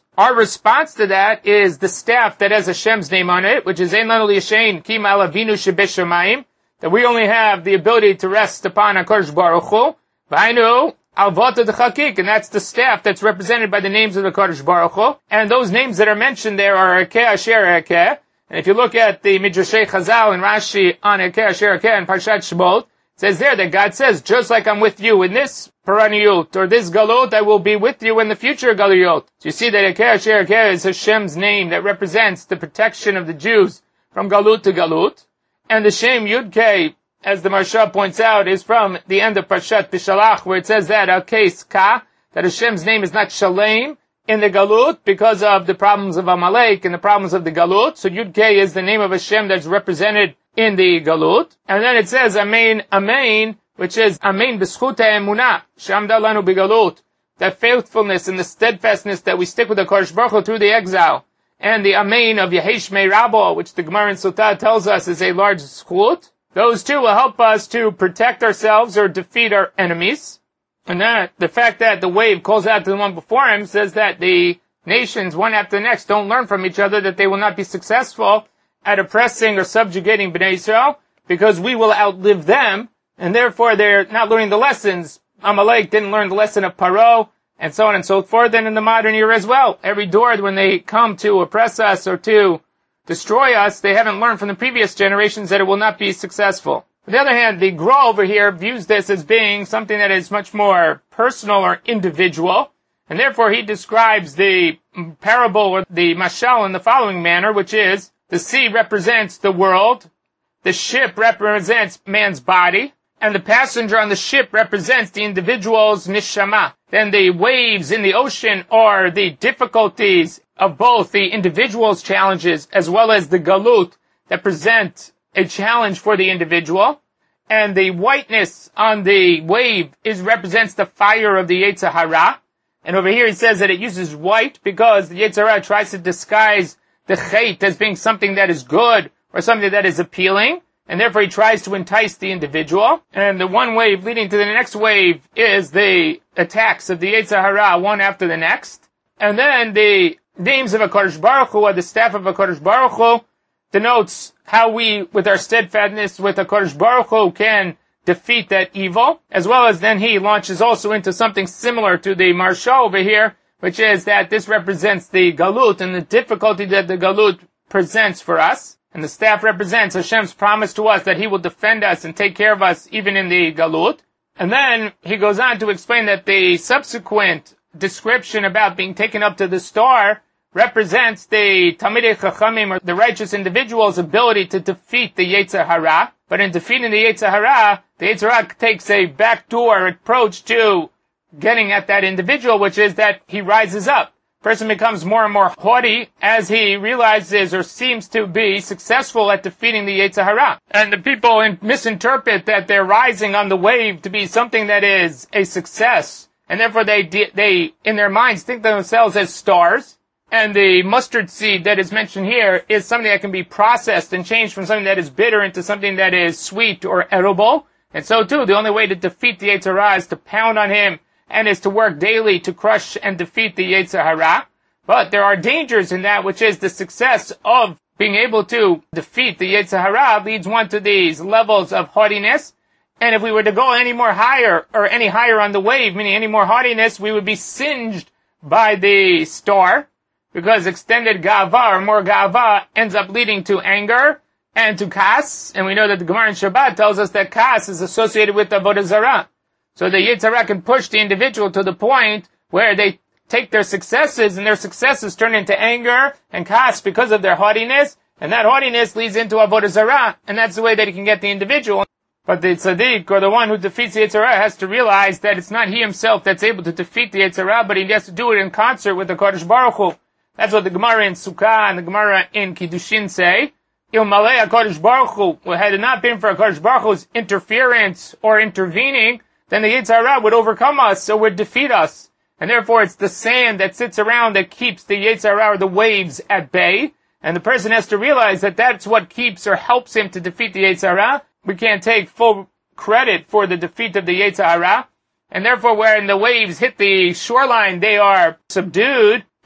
Our response to that is the staff that has Hashem's name on it, which is Ein Lanu L'Yashen Ki Ma'al Avinu Shebeshamayim, that we only have the ability to rest upon HaKadosh Baruch Hu. V'hainu Alvata D'Chakik, and that's the staff that's represented by the names of the Kadosh Baruch Hu. And those names that are mentioned there are Ekeh Asher Ekeh. And if you look at the Midrashei Chazal and Rashi on Ekeh Asher Ekeh and Parshat Shemot, it says there that God says, just like I'm with you in this Paraniyut, or this Galut, I will be with you in the future Galuyot. So you see that Ekeh Asher Ekeh is Hashem's name that represents the protection of the Jews from Galut to Galut. And the Shem Yud-Kei, as the Maharsha points out, is from the end of Parshat Bishalach, where it says that, Al-Kes Ka, that Hashem's name is not Shalem in the Galut because of the problems of Amalek and the problems of the Galut. So Yud-Kei is the name of Hashem that's represented in the Galut. And then it says Amen, Amen, which is Amen B'schut ha'emunah, she'amda lanu b'galut, that faithfulness and the steadfastness that we stick with the Kadosh Baruch Hu through the exile. And the Amen of Yehesh Mei Rabo, which the Gemara in Sotah tells us is a large schut. Those two will help us to protect ourselves or defeat our enemies. And that, the fact that the wave calls out to the one before him says that the nations, one after the next, don't learn from each other, that they will not be successful at oppressing or subjugating Bnei Israel, because we will outlive them, and therefore they're not learning the lessons. Amalek didn't learn the lesson of Paro, and so on and so forth, and in the modern era as well. Every door, when they come to oppress us or to destroy us, they haven't learned from the previous generations that it will not be successful. On the other hand, the Gra over here views this as being something that is much more personal or individual, and therefore he describes the parable or the mashal in the following manner, which is, the sea represents the world, the ship represents man's body, and the passenger on the ship represents the individual's neshama. Then the waves in the ocean are the difficulties of both the individual's challenges as well as the galut that present a challenge for the individual. And the whiteness on the wave is represents the fire of the Yetzer Hara. And over here he says that it uses white because the Yetzer Hara tries to disguise the chait as being something that is good or something that is appealing. And therefore he tries to entice the individual. And the one wave leading to the next wave is the attacks of the Yetzer Hara, one after the next. And then the names of HaKadosh Baruch Hu, or the staff of HaKadosh Baruch Hu, denotes how we, with our steadfastness with HaKadosh Baruch Hu, can defeat that evil. As well as then he launches also into something similar to the Maharsha over here, which is that this represents the Galut and the difficulty that the Galut presents for us. And the staff represents Hashem's promise to us that He will defend us and take care of us even in the Galut. And then he goes on to explain that the subsequent description about being taken up to the star represents the Talmidei Chachamim, or the righteous individual's ability to defeat the Yetzer Hara. But in defeating the Yetzer Hara, the Yetzer Hara takes a backdoor approach to getting at that individual, which is that he rises up. Person becomes more and more haughty as he realizes or seems to be successful at defeating the Yetzer Hara. And the people in, misinterpret that they're rising on the wave to be something that is a success. And therefore they, they, in their minds, think of themselves as stars. And the mustard seed that is mentioned here is something that can be processed and changed from something that is bitter into something that is sweet or edible. And so too, the only way to defeat the Yetzer Hara is to pound on him, and is to work daily to crush and defeat the Yetzer Hara. But there are dangers in that, which is the success of being able to defeat the Yetzer Hara leads one to these levels of haughtiness. And if we were to go any more higher, or any higher on the wave, meaning any more haughtiness, we would be singed by the star, because extended ga'ava, or more ga'ava, ends up leading to anger and to kas. And we know that the Gemara in Shabbat tells us that kas is associated with Avodah Zarah. So the Yetzer Hara can push the individual to the point where they take their successes, and their successes turn into anger and kas because of their haughtiness, and that haughtiness leads into Avodah Zarah, and that's the way that he can get the individual. But the tzaddik, or the one who defeats the Yetzer Hara, has to realize that it's not he himself that's able to defeat the Yetzer Hara, but he has to do it in concert with the Kadosh Baruch Hu. That's what the Gemara in Sukkah and the Gemara in Kiddushin say. Ilmalei HaKadosh Baruch Hu, had it not been for HaKadosh Baruch Hu's interference or intervening, then the Yetzer Hara would overcome us, so would defeat us. And therefore it's the sand that sits around that keeps the Yetzer Hara, or the waves, at bay. And the person has to realize that that's what keeps or helps him to defeat the Yetzer Hara. We can't take full credit for the defeat of the Yetzer Hara. And therefore when the waves hit the shoreline, they are subdued,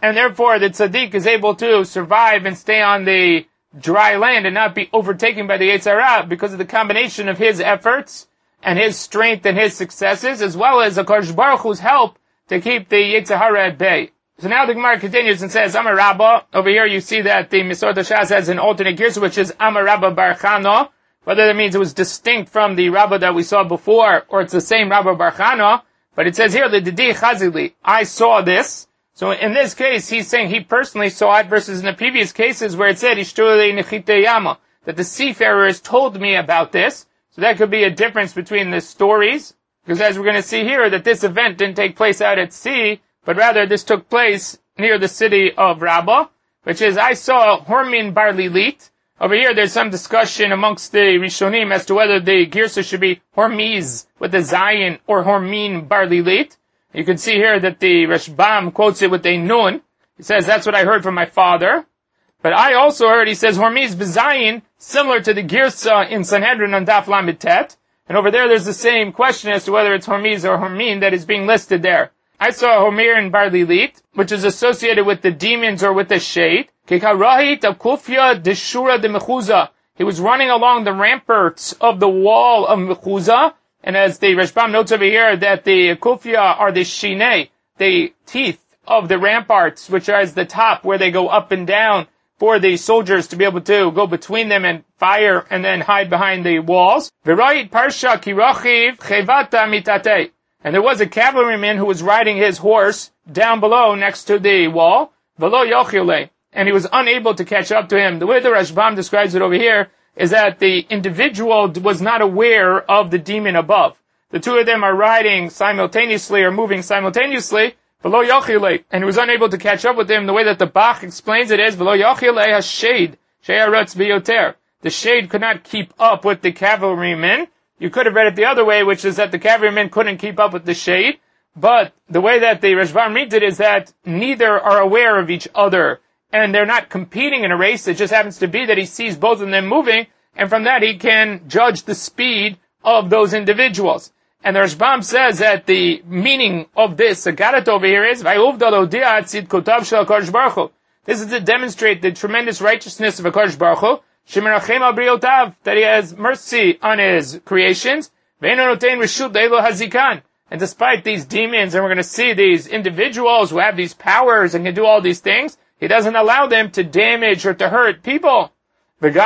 and therefore the tzaddik is able to survive and stay on the dry land and not be overtaken by the Yetzer Hara because of the combination of his efforts and his strength and his successes, as well as HaKadosh Baruch Hu's help to keep the Yetzer Hara at bay. So now the Gemara continues and says, Amar Rabba. Over here you see that the Mesorah Shas has an alternate girsa, which is Amar Rabba Bar Chana. Whether that means it was distinct from the Rabba that we saw before, or it's the same Rabba Bar Chana, but it says here, L'didi Chazili, I saw this. So in this case, he's saying he personally saw it, versus in the previous cases where it said, Ishtule Nechite Yama, that the seafarers told me about this. So that could be a difference between the stories, because as we're going to see here, that this event didn't take place out at sea, but rather this took place near the city of Rabbah, which is, I saw Hormin Bar Lilit. Over here, there's some discussion amongst the Rishonim as to whether the girsa should be Hormiz with the Zayin or Hormin Bar Lilit. You can see here that the Rashbam quotes it with a nun. He says, that's what I heard from my father. But I also heard, he says, Hormiz B'Zayin, similar to the girsa in Sanhedrin on Daf Lamed Tet. And over there, there's the same question as to whether it's Hormiz or Hormin that is being listed there. I saw Homer in Bar Lilit, which is associated with the demons or with the shade. He was running along the ramparts of the wall of Mechuza, and as the Rashbam notes over here, that the Kufya are the Shinei, the teeth of the ramparts, which are as the top where they go up and down for the soldiers to be able to go between them and fire and then hide behind the walls. And there was a cavalryman who was riding his horse down below next to the wall, and he was unable to catch up to him. The way the Rashbam describes it over here is that the individual was not aware of the demon above. The two of them are riding simultaneously or moving simultaneously, and he was unable to catch up with him. The way that the Bach explains it is, the shade could not keep up with the cavalryman. You could have read it the other way, which is that the cavalrymen couldn't keep up with the shade. But the way that the Rashbam reads it is that neither are aware of each other, and they're not competing in a race. It just happens to be that he sees both of them moving, and from that he can judge the speed of those individuals. And the Rashbam says that the meaning of this Agadat over here is, this is to demonstrate the tremendous righteousness of HaKadosh Baruch Hu, that he has mercy on his creations, and despite these demons, and we're going to see these individuals who have these powers and can do all these things, he doesn't allow them to damage or to hurt people. And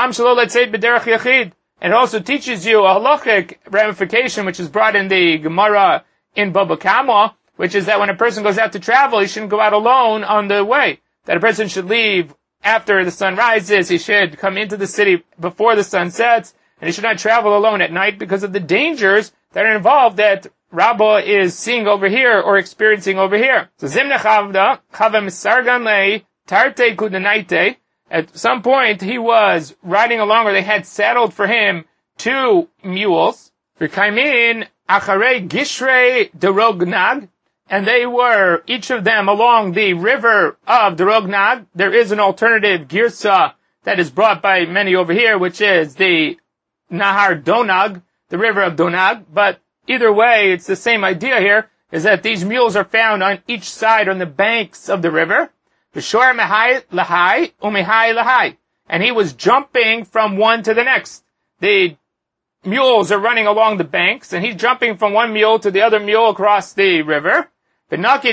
it also teaches you a halachic ramification, which is brought in the Gemara in Baba Kama, which is that when a person goes out to travel, he shouldn't go out alone on the way. That a person should leave after the sun rises, he should come into the city before the sun sets, and he should not travel alone at night because of the dangers that are involved that Rabbah is seeing over here or experiencing over here. So Zimna Chavda, Chava Misargan Le, Tarte Kudanaite, at some point he was riding along, or they had saddled for him two mules, V'kaimin Acharei Gishrei Derognag, and they were, each of them, along the river of Derognag. There is an alternative girsa that is brought by many over here, which is the Nahar Donag, the river of Donag. But either way, it's the same idea here, is that these mules are found on each side on the banks of the river. V'shor Mehai Lahai, Umehai Lahai. And he was jumping from one to the next. The mules are running along the banks, and he's jumping from one mule to the other mule across the river. And he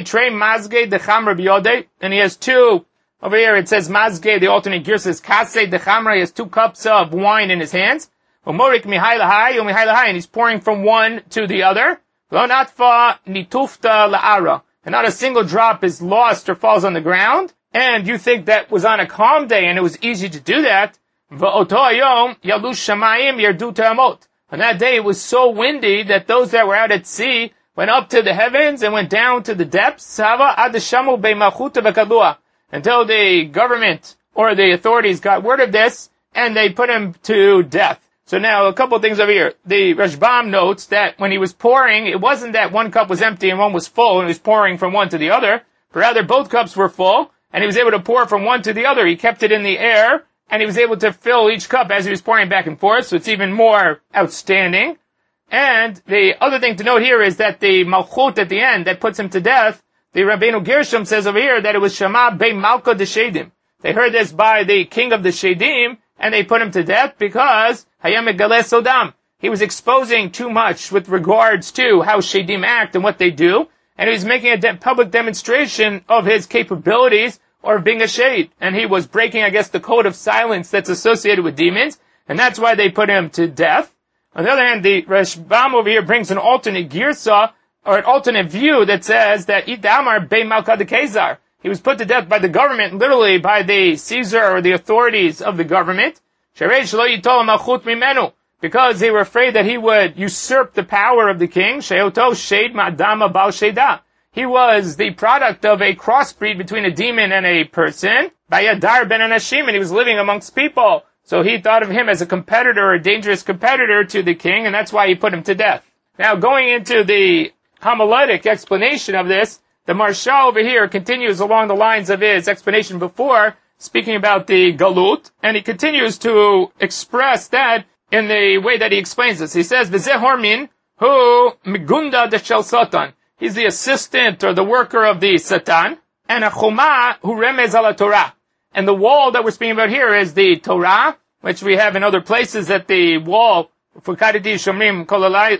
has two, over here it says mazge, the alternate gear says kasei dechamra, he has two cups of wine in his hands. And he's pouring from one to the other. And not a single drop is lost or falls on the ground. And you think that was on a calm day, and it was easy to do that. On that day it was so windy that those that were out at sea went up to the heavens and went down to the depths, until the government or the authorities got word of this, and they put him to death. So now, a couple of things over here. The Rashbam notes that when he was pouring, it wasn't that one cup was empty and one was full, and he was pouring from one to the other, but rather both cups were full, and he was able to pour from one to the other. He kept it in the air, and he was able to fill each cup as he was pouring back and forth, so it's even more outstanding. And the other thing to note here is that the Malchut at the end that puts him to death, the Rabbeinu Gershom says over here that it was Shama Bei Malka de Shedim. They heard this by the king of the Shedim, and they put him to death because Hayam Megale Sodam. He was exposing too much with regards to how Shedim act and what they do, and he was making a de- public demonstration of his capabilities or of being a shade. And he was breaking, I guess, the code of silence that's associated with demons, and that's why they put him to death. On the other hand, the Rashbam over here brings an alternate girsa, or an alternate view that says that Idamar Bei Malka de Kezar. He was put to death by the government, literally by the Caesar or the authorities of the government, because they were afraid that he would usurp the power of the king. He was the product of a crossbreed between a demon and a person, Bayadar ben Anashim, and he was living amongst people. So he thought of him as a competitor, a dangerous competitor to the king, and that's why he put him to death. Now, going into the homiletic explanation of this, the Maharsha over here continues along the lines of his explanation before, speaking about the Galut, and he continues to express that in the way that he explains this. He says, V'zeh Hormin, hu Migunda de Shel Satan. He's the assistant or the worker of the Satan, and a Chuma hu Remez ala Torah. And the wall that we're speaking about here is the Torah, which we have in other places that the wall, for Kadidi Shomrim Kolalai,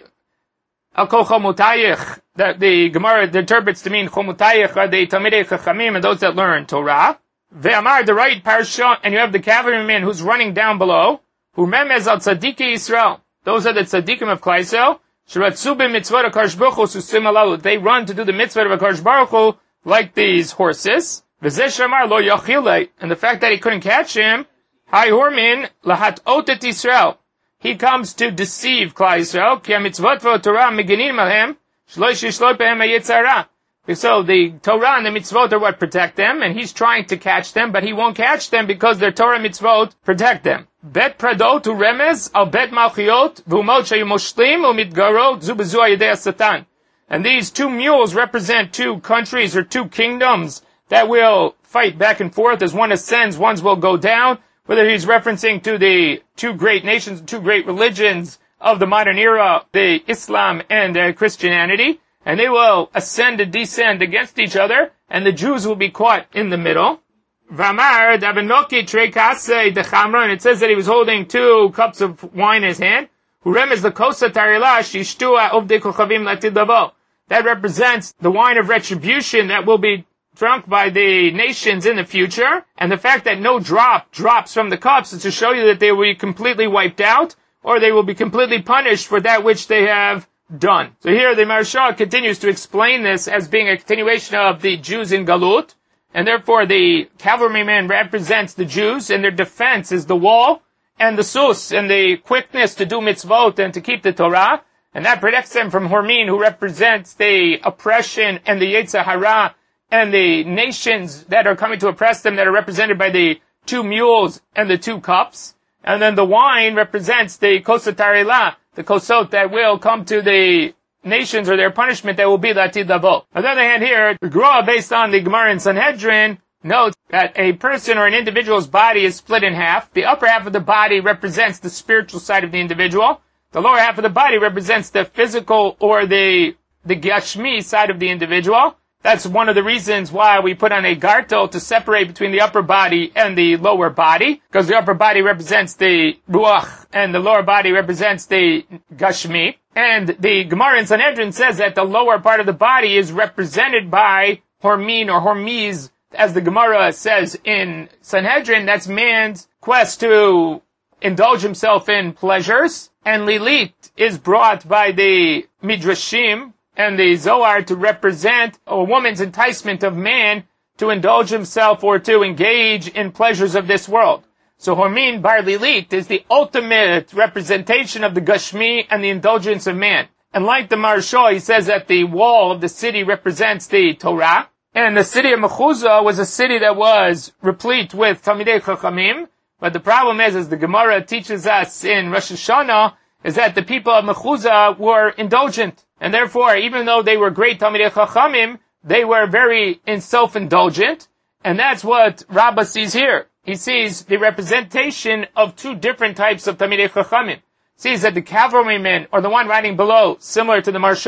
Al Kol Chomutayich, that the Gemara interprets to mean Chomutayich are the Talmidei Chachamim and those that learn Torah. Ve'amar, the right parsha, and you have the cavalryman who's running down below, who memez al tzadiki Yisrael. Those are the tzadikim of Klal Yisrael. Shiratzu b'mitzvot HaKadosh Baruch Hu susim alalu. They run to do the mitzvot of HaKadosh Baruch Hu like these horses. V'zeh shamar lo yachile. And the fact that he couldn't catch him, Hai Hormin lahat otet Yisrael. He comes to deceive Klal Yisrael. Ki ha-mitzvot v'Torah meginim alhem. Shlo yishloi behem ha-yitzara. So the Torah and the mitzvot are what protect them, and he's trying to catch them, but he won't catch them because their Torah and mitzvot protect them. Bet pradot u remez al bet malchiot v'umot shayu moshlim u'mitgarot zu bezu ayidei Satan. And these two mules represent two countries or two kingdoms that will fight back and forth. As one ascends, one will go down. Whether he's referencing to the two great nations, two great religions of the modern era, the Islam and uh, Christianity. And they will ascend and descend against each other, and the Jews will be caught in the middle. V'amar dabenoki trekase dechamra, and it says that he was holding two cups of wine in his hand. Hurem is the kosa tarila shishtua ovdei kochavim latidavo. That represents the wine of retribution that will be drunk by the nations in the future. And the fact that no drop drops from the cups is to show you that they will be completely wiped out, or they will be completely punished for that which they have done. So here the Maharsha continues to explain this as being a continuation of the Jews in Galut, and therefore the cavalryman represents the Jews, and their defense is the wall, and the sus, and the quickness to do mitzvot and to keep the Torah, and that protects them from Hormin, who represents the oppression and the Yetzer Hara, and the nations that are coming to oppress them that are represented by the two mules and the two cups, and then the wine represents the Kosatarila, the kosot that will come to the nations or their punishment that will be the Atid Lavo. On the other hand here, the Gra, based on the Gemara in Sanhedrin, notes that a person or an individual's body is split in half. The upper half of the body represents the spiritual side of the individual. The lower half of the body represents the physical or the, the Gashmi side of the individual. That's one of the reasons why we put on a gartel to separate between the upper body and the lower body, because the upper body represents the ruach and the lower body represents the gashmi. And the Gemara in Sanhedrin says that the lower part of the body is represented by hormin or hormiz, as the Gemara says in Sanhedrin. That's man's quest to indulge himself in pleasures, and lilit is brought by the midrashim and the Zohar to represent a woman's enticement of man to indulge himself or to engage in pleasures of this world. So Hormin Bar Lilit is the ultimate representation of the Gashmi and the indulgence of man. And like the Maharsha, he says that the wall of the city represents the Torah, and the city of Mechuzah was a city that was replete with Talmidei Chachamim. But the problem is, as the Gemara teaches us in Rosh Hashanah, is that the people of Mechuzah were indulgent. And therefore, even though they were great Talmidei Chachamim, they were very in self-indulgent. And that's what Rabbah sees here. He sees the representation of two different types of Talmidei Chachamim. Sees that the cavalryman, or the one riding below, similar to the Maharsha,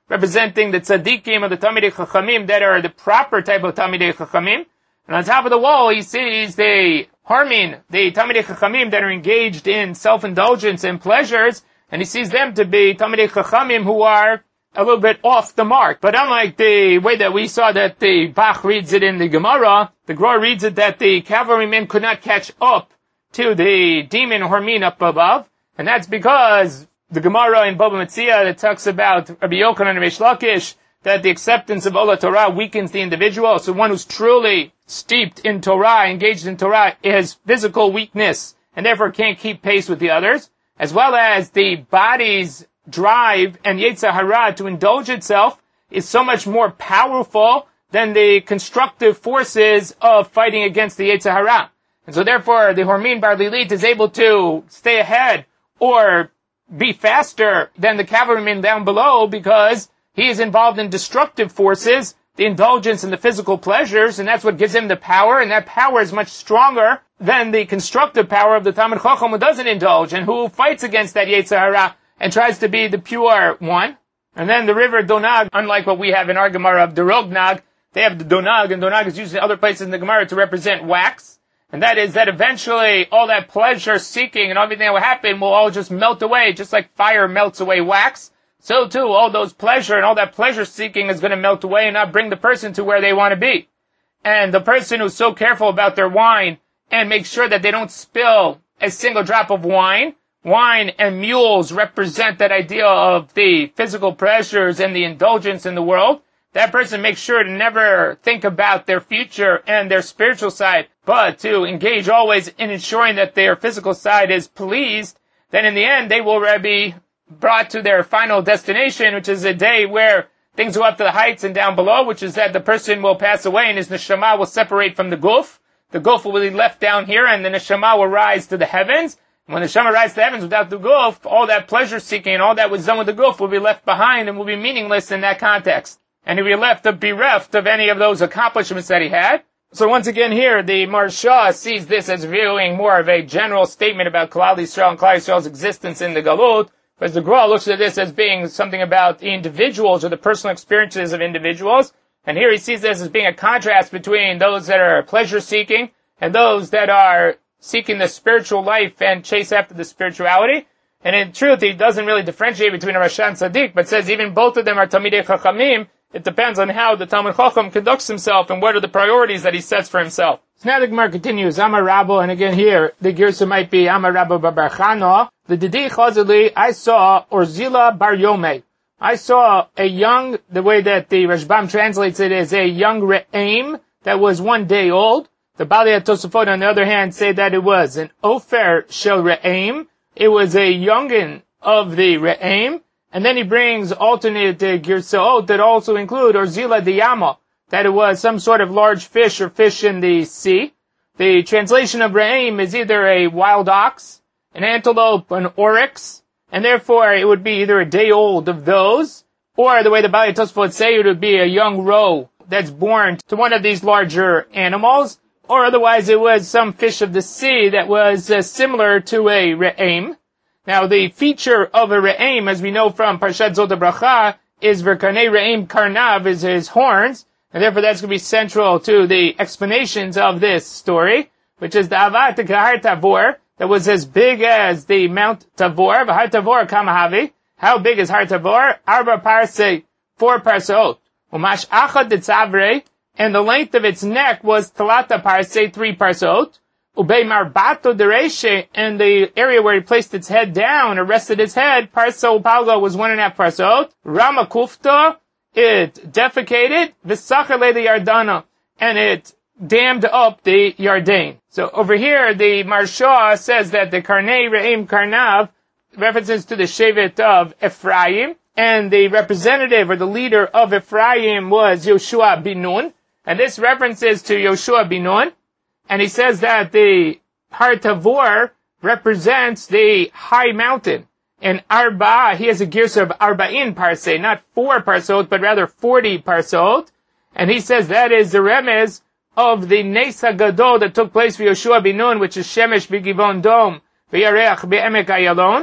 representing the tzaddikim or the Talmidei Chachamim that are the proper type of Talmidei Chachamim. And on top of the wall, he sees the Harmin, the Talmidei Chachamim that are engaged in self-indulgence and pleasures, and he sees them to be Talmidei Chachamim who are a little bit off the mark. But unlike the way that we saw that the Bach reads it in the Gemara, the Gra reads it that the cavalrymen could not catch up to the demon Harmin up above, and that's because the Gemara in Baba Metzia that talks about Rabbi Yochanan and Reish Lakish, that the acceptance of Ola Torah weakens the individual. So one who's truly steeped in Torah, engaged in Torah, has physical weakness, and therefore can't keep pace with the others, as well as the body's drive and Yetzer Hara to indulge itself is so much more powerful than the constructive forces of fighting against the Yetzer Hara. And so therefore the Hormin Bar Lilit is able to stay ahead or be faster than the cavalryman down below because he is involved in destructive forces, the indulgence in the physical pleasures, and that's what gives him the power, and that power is much stronger than the constructive power of the Talmid Chacham who doesn't indulge and who fights against that Yetzer Hara and tries to be the pure one. And then the river Donag, unlike what we have in our Gemara of Derognag, they have the Donag, and Donag is used in other places in the Gemara to represent wax. And that is that eventually all that pleasure seeking and everything that will happen will all just melt away, just like fire melts away wax. So too, all those pleasure and all that pleasure seeking is going to melt away and not bring the person to where they want to be. And the person who's so careful about their wine and makes sure that they don't spill a single drop of wine, wine and mules represent that idea of the physical pleasures and the indulgence in the world. That person makes sure to never think about their future and their spiritual side, but to engage always in ensuring that their physical side is pleased. Then in the end, they will be brought to their final destination, which is a day where things go up to the heights and down below, which is that the person will pass away and his neshama will separate from the guf. The guf will be left down here and the neshama will rise to the heavens. When the neshama rises to the heavens without the guf, all that pleasure seeking and all that was done with the guf will be left behind and will be meaningless in that context. And he'll be left to bereft of any of those accomplishments that he had. So once again here, the Marsha sees this as viewing more of a general statement about Klal Yisrael and Klal Yisrael's existence in the Galut, whereas the Gra looks at this as being something about the individuals or the personal experiences of individuals. And here he sees this as being a contrast between those that are pleasure-seeking and those that are seeking the spiritual life and chase after the spirituality. And in truth, he doesn't really differentiate between a Rasha and Tzaddik, but says even both of them are Talmidei Chachamim. It depends on how the Talmid Chacham conducts himself and what are the priorities that he sets for himself. So now the Gemara continues, Amar Rabbo, and again here, the Girsa might be Amar Rabbo Bar Chana. The Didi Chazali, I saw Orzila Bar Yomei. I saw a young, the way that the Rashbam translates it is a young Re'aim that was one day old. The Bali Tosafot, on the other hand, say that it was an Ofer Shel Re'aim. It was a youngin of the Re'aim. And then he brings alternate uh, Girsaot that also include Orzila Diyama, that it was some sort of large fish or fish in the sea. The translation of Re'aim is either a wild ox, an antelope, an oryx, and therefore it would be either a day old of those, or the way the Bali Tosfot say it would be a young roe that's born to one of these larger animals, or otherwise it was some fish of the sea that was uh, similar to a Re'aim. Now, the feature of a Re'aim, as we know from Parshat Zot HaBracha, is V'karnei Re'aim Karnav, is his horns, and therefore that's going to be central to the explanations of this story, which is the Avat Har Tavor, that was as big as the Mount Tavor, Har Tavor Kamahavi. How big is Har Tavor? Arba Parse, four Parseot. Umash Achad Tzavre, and the length of its neck was Talata Parse, three Parseot. Ubei Marbato Dereshe, and the area where he placed its head down or rested its head, Parso Palga was one and a half Parsot. Rama Kufta, it defecated, Visachale the Yardana, and it dammed up the Yardain. So over here, the Marsha says that the Karnei Re'im Karnav references to the Shevet of Ephraim, and the representative or the leader of Ephraim was Yoshua bin Nun, and this references to Yoshua bin Nun. And he says that the Har Tavor represents the high mountain. And Arba, he has a girsa of Arba'in Parseh, not four Parsot, but rather forty Parsot. And he says that is the remez of the Nes HaGadol that took place for Yoshua bin Nun, which is Shemesh b'Givon Dom, v'Yareach b'Emek Ayalon.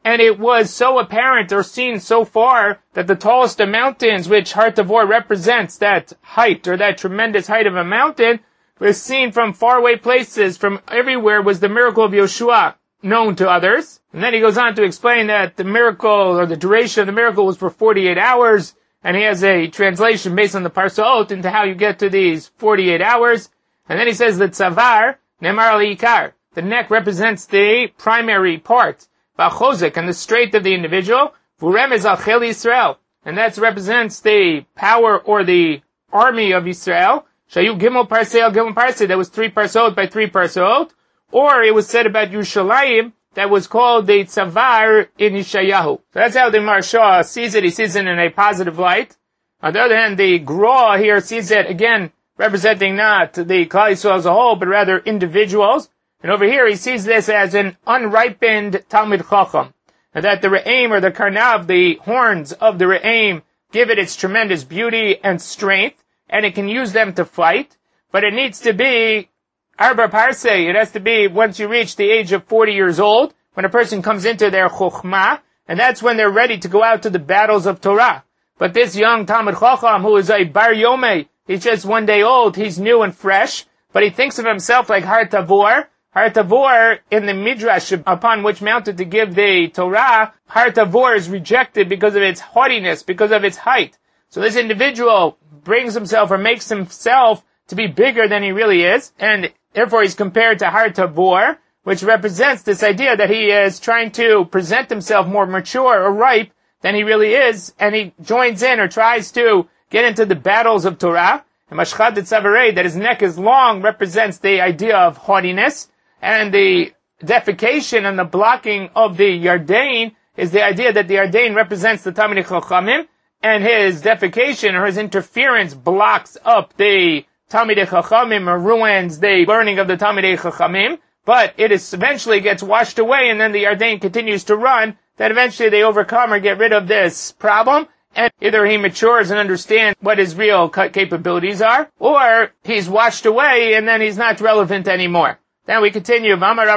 and it was so apparent or seen so far that the tallest of mountains, which Har Tavor represents, that height or that tremendous height of a mountain, was seen from faraway places, from everywhere, was the miracle of Yoshua known to others. And then he goes on to explain that the miracle, or the duration of the miracle, was for forty-eight hours, and he has a translation based on the Parsaot into how you get to these forty-eight hours. And then he says that Tzavar, Nemar al-Ikar, the neck represents the primary part, V'achozek, and the strength of the individual, V'uremez al-Chel Yisrael, and that represents the power or the army of Israel, Shayu Gimel Parsei al Gimel Parsei, that was three Parsaot by three Parsaot, or it was said about Yerushalayim, that was called the Tzavar in Yeshayahu. So that's how the Maharsha sees it. He sees it in a positive light. On the other hand, the Gra here sees it, again, representing not the Klal Yisrael as a whole, but rather individuals. And over here, he sees this as an unripened Talmid Chacham. And that the Re'im, or the Karnav, the horns of the Re'im, give it its tremendous beauty and strength, and it can use them to fight. But it needs to be Arba Parsei. It has to be once you reach the age of forty years old, when a person comes into their Chokhmah, and that's when they're ready to go out to the battles of Torah. But this young Talmid Chacham, who is a Bar Yomei, he's just one day old, he's new and fresh, but he thinks of himself like Har Tavor. Har Tavor, in the Midrash upon which mounted to give the Torah, Har Tavor is rejected because of its haughtiness, because of its height. So this individual brings himself or makes himself to be bigger than he really is, and therefore he's compared to Har Tavor, which represents this idea that he is trying to present himself more mature or ripe than he really is, and he joins in or tries to get into the battles of Torah. And Mashchat Tzavarei, that his neck is long, represents the idea of haughtiness, and the defecation and the blocking of the Yardain is the idea that the Yardain represents the Talmidei Chachamim, and his defecation or his interference blocks up the Talmidei Chachamim or ruins the learning of the Talmidei Chachamim, but it is eventually gets washed away, and then the Yardain continues to run, that eventually they overcome or get rid of this problem, and either he matures and understands what his real capabilities are, or he's washed away and then he's not relevant anymore. Then we continue.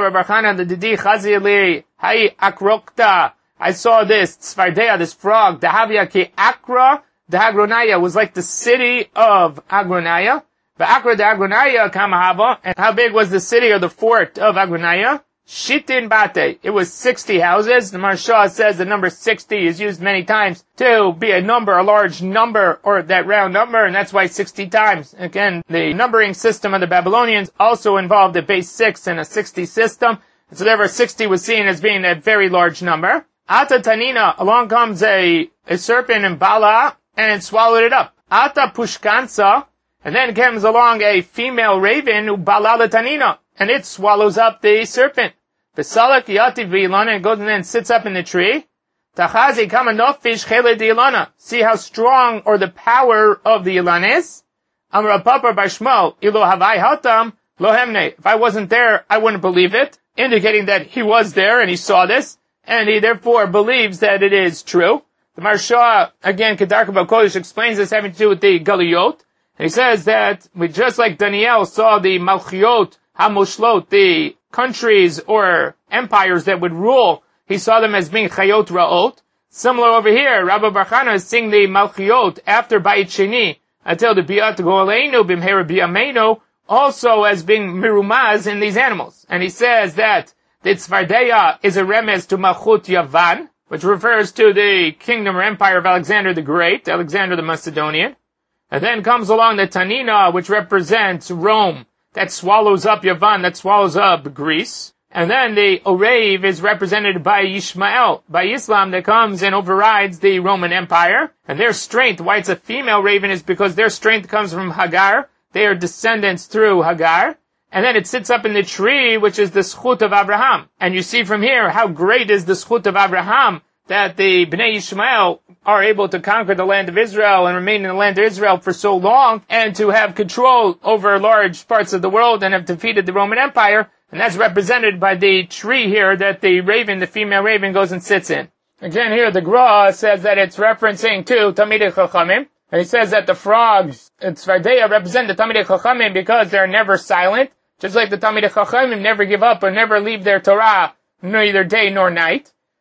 I saw this Tzvardeya, this frog, Dahavia ki Akra, Dahagronaya, was like the city of Agronaya. The Akra de Agronaya Kamahava, and how big was the city or the fort of Agronaya? Shitin Bate. It was sixty houses. The Maharsha says the number sixty is used many times to be a number, a large number, or that round number, and that's why sixty times. Again, the numbering system of the Babylonians also involved a base six and a sixty system, and so therefore sixty was seen as being a very large number. Ata Tanina, along comes a, a serpent in Bala, and it swallowed it up. Ata Pushkansa, and then comes along a female raven, Balala Tanina, and it swallows up the serpent. V'salak yati v'ilana, and goes and then sits up in the tree. Tachazi kamanofish chele di ilana. See how strong or the power of the ilan is. Amra papa bashmo ilo havai hatam lohemne. If I wasn't there, I wouldn't believe it, indicating that he was there and he saw this, and he therefore believes that it is true. The Maharsha, again, Kedarka Kodesh, explains this having to do with the Galiyot. And he says that we just like Daniel saw the Malchiot HaMoshlot, the countries or empires that would rule, he saw them as being Chayot Ra'ot. Similar over here, Rabbi Bar Chana is seeing the Malchiot after Bayit Sheni until the Biat Goaleinu Bimhera Biyameinu, also as being Mirumaz in these animals. And he says that the Tzvardeya is a remez to Malchut Yavan, which refers to the kingdom or empire of Alexander the Great, Alexander the Macedonian. And then comes along the Tanina, which represents Rome, that swallows up Yavan, that swallows up Greece. And then the Orev is represented by Ishmael, by Islam, that comes and overrides the Roman Empire. And their strength, why it's a female raven, is because their strength comes from Hagar. They are descendants through Hagar. And then it sits up in the tree, which is the Schut of Abraham. And you see from here how great is the Schut of Abraham, that the Bnei Ishmael are able to conquer the land of Israel and remain in the land of Israel for so long, and to have control over large parts of the world and have defeated the Roman Empire. And that's represented by the tree here that the raven, the female raven, goes and sits in. Again here, the Gra says that it's referencing to Talmidei Chachamim. And he says that the frogs, Tzvardeya, represent the Talmidei Chachamim because they're never silent. Just like the Talmidei Chachamim never give up or never leave their Torah, neither day nor night.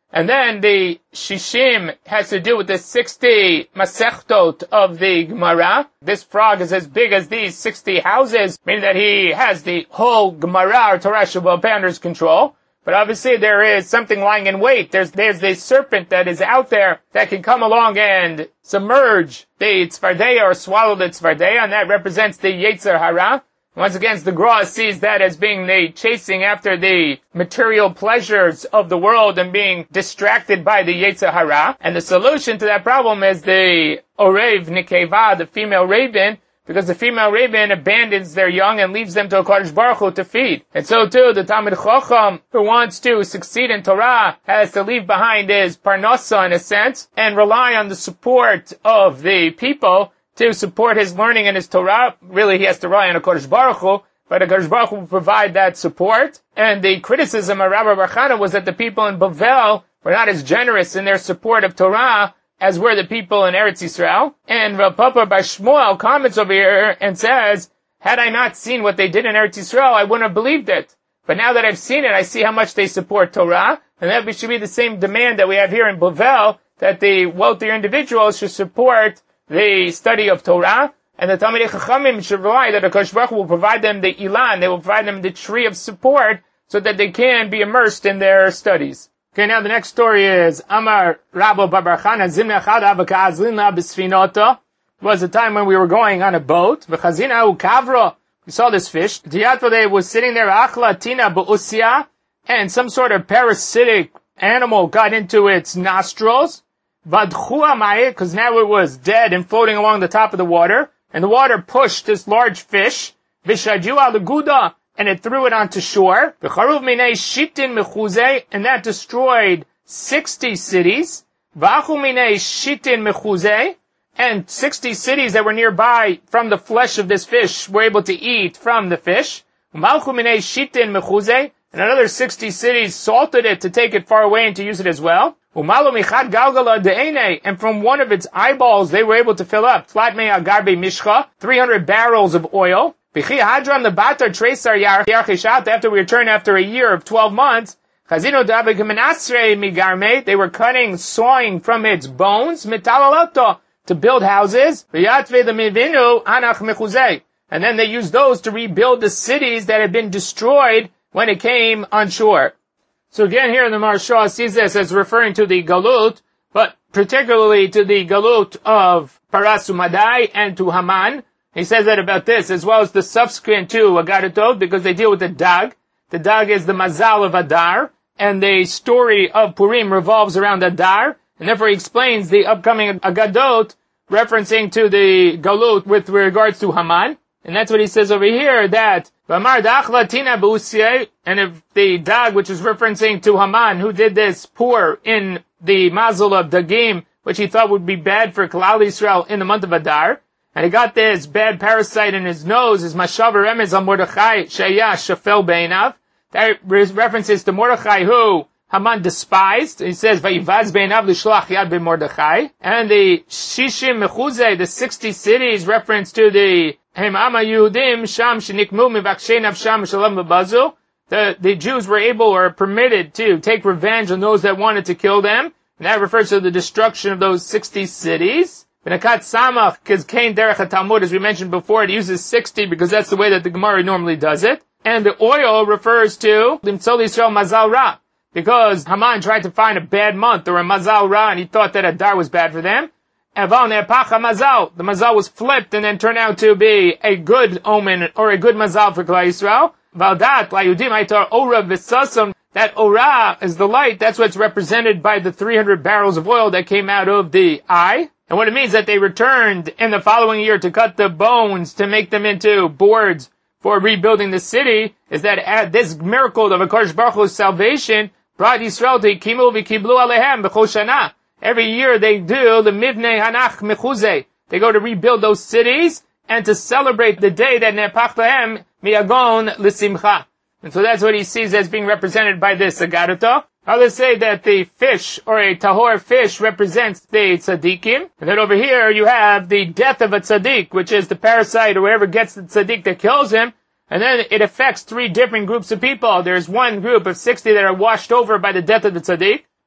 And then the Shishim has to do with the sixty Masechtot of the Gemara. This frog is as big as these sixty houses, meaning that he has the whole Gemara or Torah Shabbat under his control. But obviously there is something lying in wait. There's, there's this serpent that is out there that can come along and submerge the Tzvardeya or swallow the Tzvardeya, and that represents the Yetzer Hara. Once again, the Gra sees that as being the chasing after the material pleasures of the world and being distracted by the Yetzer Hara. And the solution to that problem is the Orev Nikeva, the female raven, because the female raven abandons their young and leaves them to a Kodesh Baruch Hu to feed. And so too, the Talmid Chacham, who wants to succeed in Torah, has to leave behind his parnasa in a sense, and rely on the support of the people to support his learning and his Torah. Really, he has to rely on a Kodesh Baruch Hu, but the Kodesh Baruch Hu will provide that support. And the criticism of Rabbi Bar Chana was that the people in Bavel were not as generous in their support of Torah as were the people in Eretz Yisrael. And Rav Papa Bar Shmuel comments over here and says, had I not seen what they did in Eretz Yisrael, I wouldn't have believed it. But now that I've seen it, I see how much they support Torah, and that should be the same demand that we have here in Bavel, that the wealthier individuals should support the study of Torah, and the Talmidei Chachamim should rely that the Kodesh Baruch Hu will provide them the Ilan, they will provide them the tree of support, so that they can be immersed in their studies. Okay, now the next story is Amar Rabbo Bar Chana Zimna Chada V'Ka'azlina B'Sfinota. It was a time when we were going on a boat. V'Chazina U Kavro. We saw this fish. Tiyatvode was sitting there. Achla Tina B'Usia, and some sort of parasitic animal got into its nostrils. Vadchua Ma'e, because now it was dead and floating along the top of the water. And the water pushed this large fish. V'Shajua L'Guda, and it threw it onto shore. V'charuv minei shitin mechuzei, and that destroyed sixty cities. V'achu minei shitin mechuzei, and sixty cities that were nearby from the flesh of this fish were able to eat from the fish. V'malchu minei shitin mechuzei, and another sixty cities salted it to take it far away and to use it as well. Umalu michad galgala de'ene, and from one of its eyeballs they were able to fill up flat mei agarbe mishcha, three hundred barrels of oil. B'chi hadran the batar tresar yarchishat, after we returned after a year of twelve months, chazino davik menasre migarme, they were cutting, sawing from its bones, metalaloto, to build houses, v'yatve the mivinu anach mechuzei, and then they used those to rebuild the cities that had been destroyed when it came on shore. So again here the Maharsha sees this as referring to the Galut, but particularly to the Galut of Paras Umadai and to Haman. He says that about this, as well as the subsequent to Agaritov, because they deal with the Dag. The Dag is the Mazal of Adar, and the story of Purim revolves around Adar, and therefore he explains the upcoming Agadot, referencing to the Galut with regards to Haman. And that's what he says over here, that V'amar da'achla tina b'usiyeh, and if the Dag, which is referencing to Haman, who did this pour in the Mazel of Dagim, which he thought would be bad for Klal Yisrael in the month of Adar, and he got this bad parasite in his nose, his mashav remez on Mordechai shaya shafel beinav. That references to Mordechai, who Haman despised. He says, "Vayivaz beinav l'shlach yad b'Mordechai." And the shishim mechuzei, the sixty cities, reference to the Hem Ama Yehudim Sham shenikmu mivakshei nafsham shalom v'bazu. The the Jews were able or permitted to take revenge on those that wanted to kill them, and that refers to the destruction of those sixty cities. Benakat Samach, because Kain Derech Talmud, as we mentioned before, it uses sixty because that's the way that the Gemara normally does it. And the oil refers to Limtzol Yisrael Mazal Ra, because Haman tried to find a bad month or a Mazal Ra, and he thought that Adar was bad for them. Aval Ne'apacha Mazal, the Mazal was flipped and then turned out to be a good omen or a good Mazal for Klal Yisrael. Valdat Layudim Aitar Ora V'Sasam, that Ora is the light, that's what's represented by the three hundred barrels of oil that came out of the eye. And what it means that they returned in the following year to cut the bones to make them into boards for rebuilding the city, is that at this miracle of HaKadosh Baruch Hu's salvation brought Yisrael to Kimu v'Kiblu Alehem b'chol shana. Every year they do the Mivnei Hanach Mechuzei. They go to rebuild those cities and to celebrate the day that Nepach Lahem miyagon l'simcha. And so that's what he sees as being represented by this Agarata. Others say that the fish, or a tahor fish, represents the tzaddikim. And then over here you have the death of a tzaddik, which is the parasite or whatever gets the tzaddik that kills him. And then it affects three different groups of people. There's one group of sixty that are washed over by the death of the tzaddik.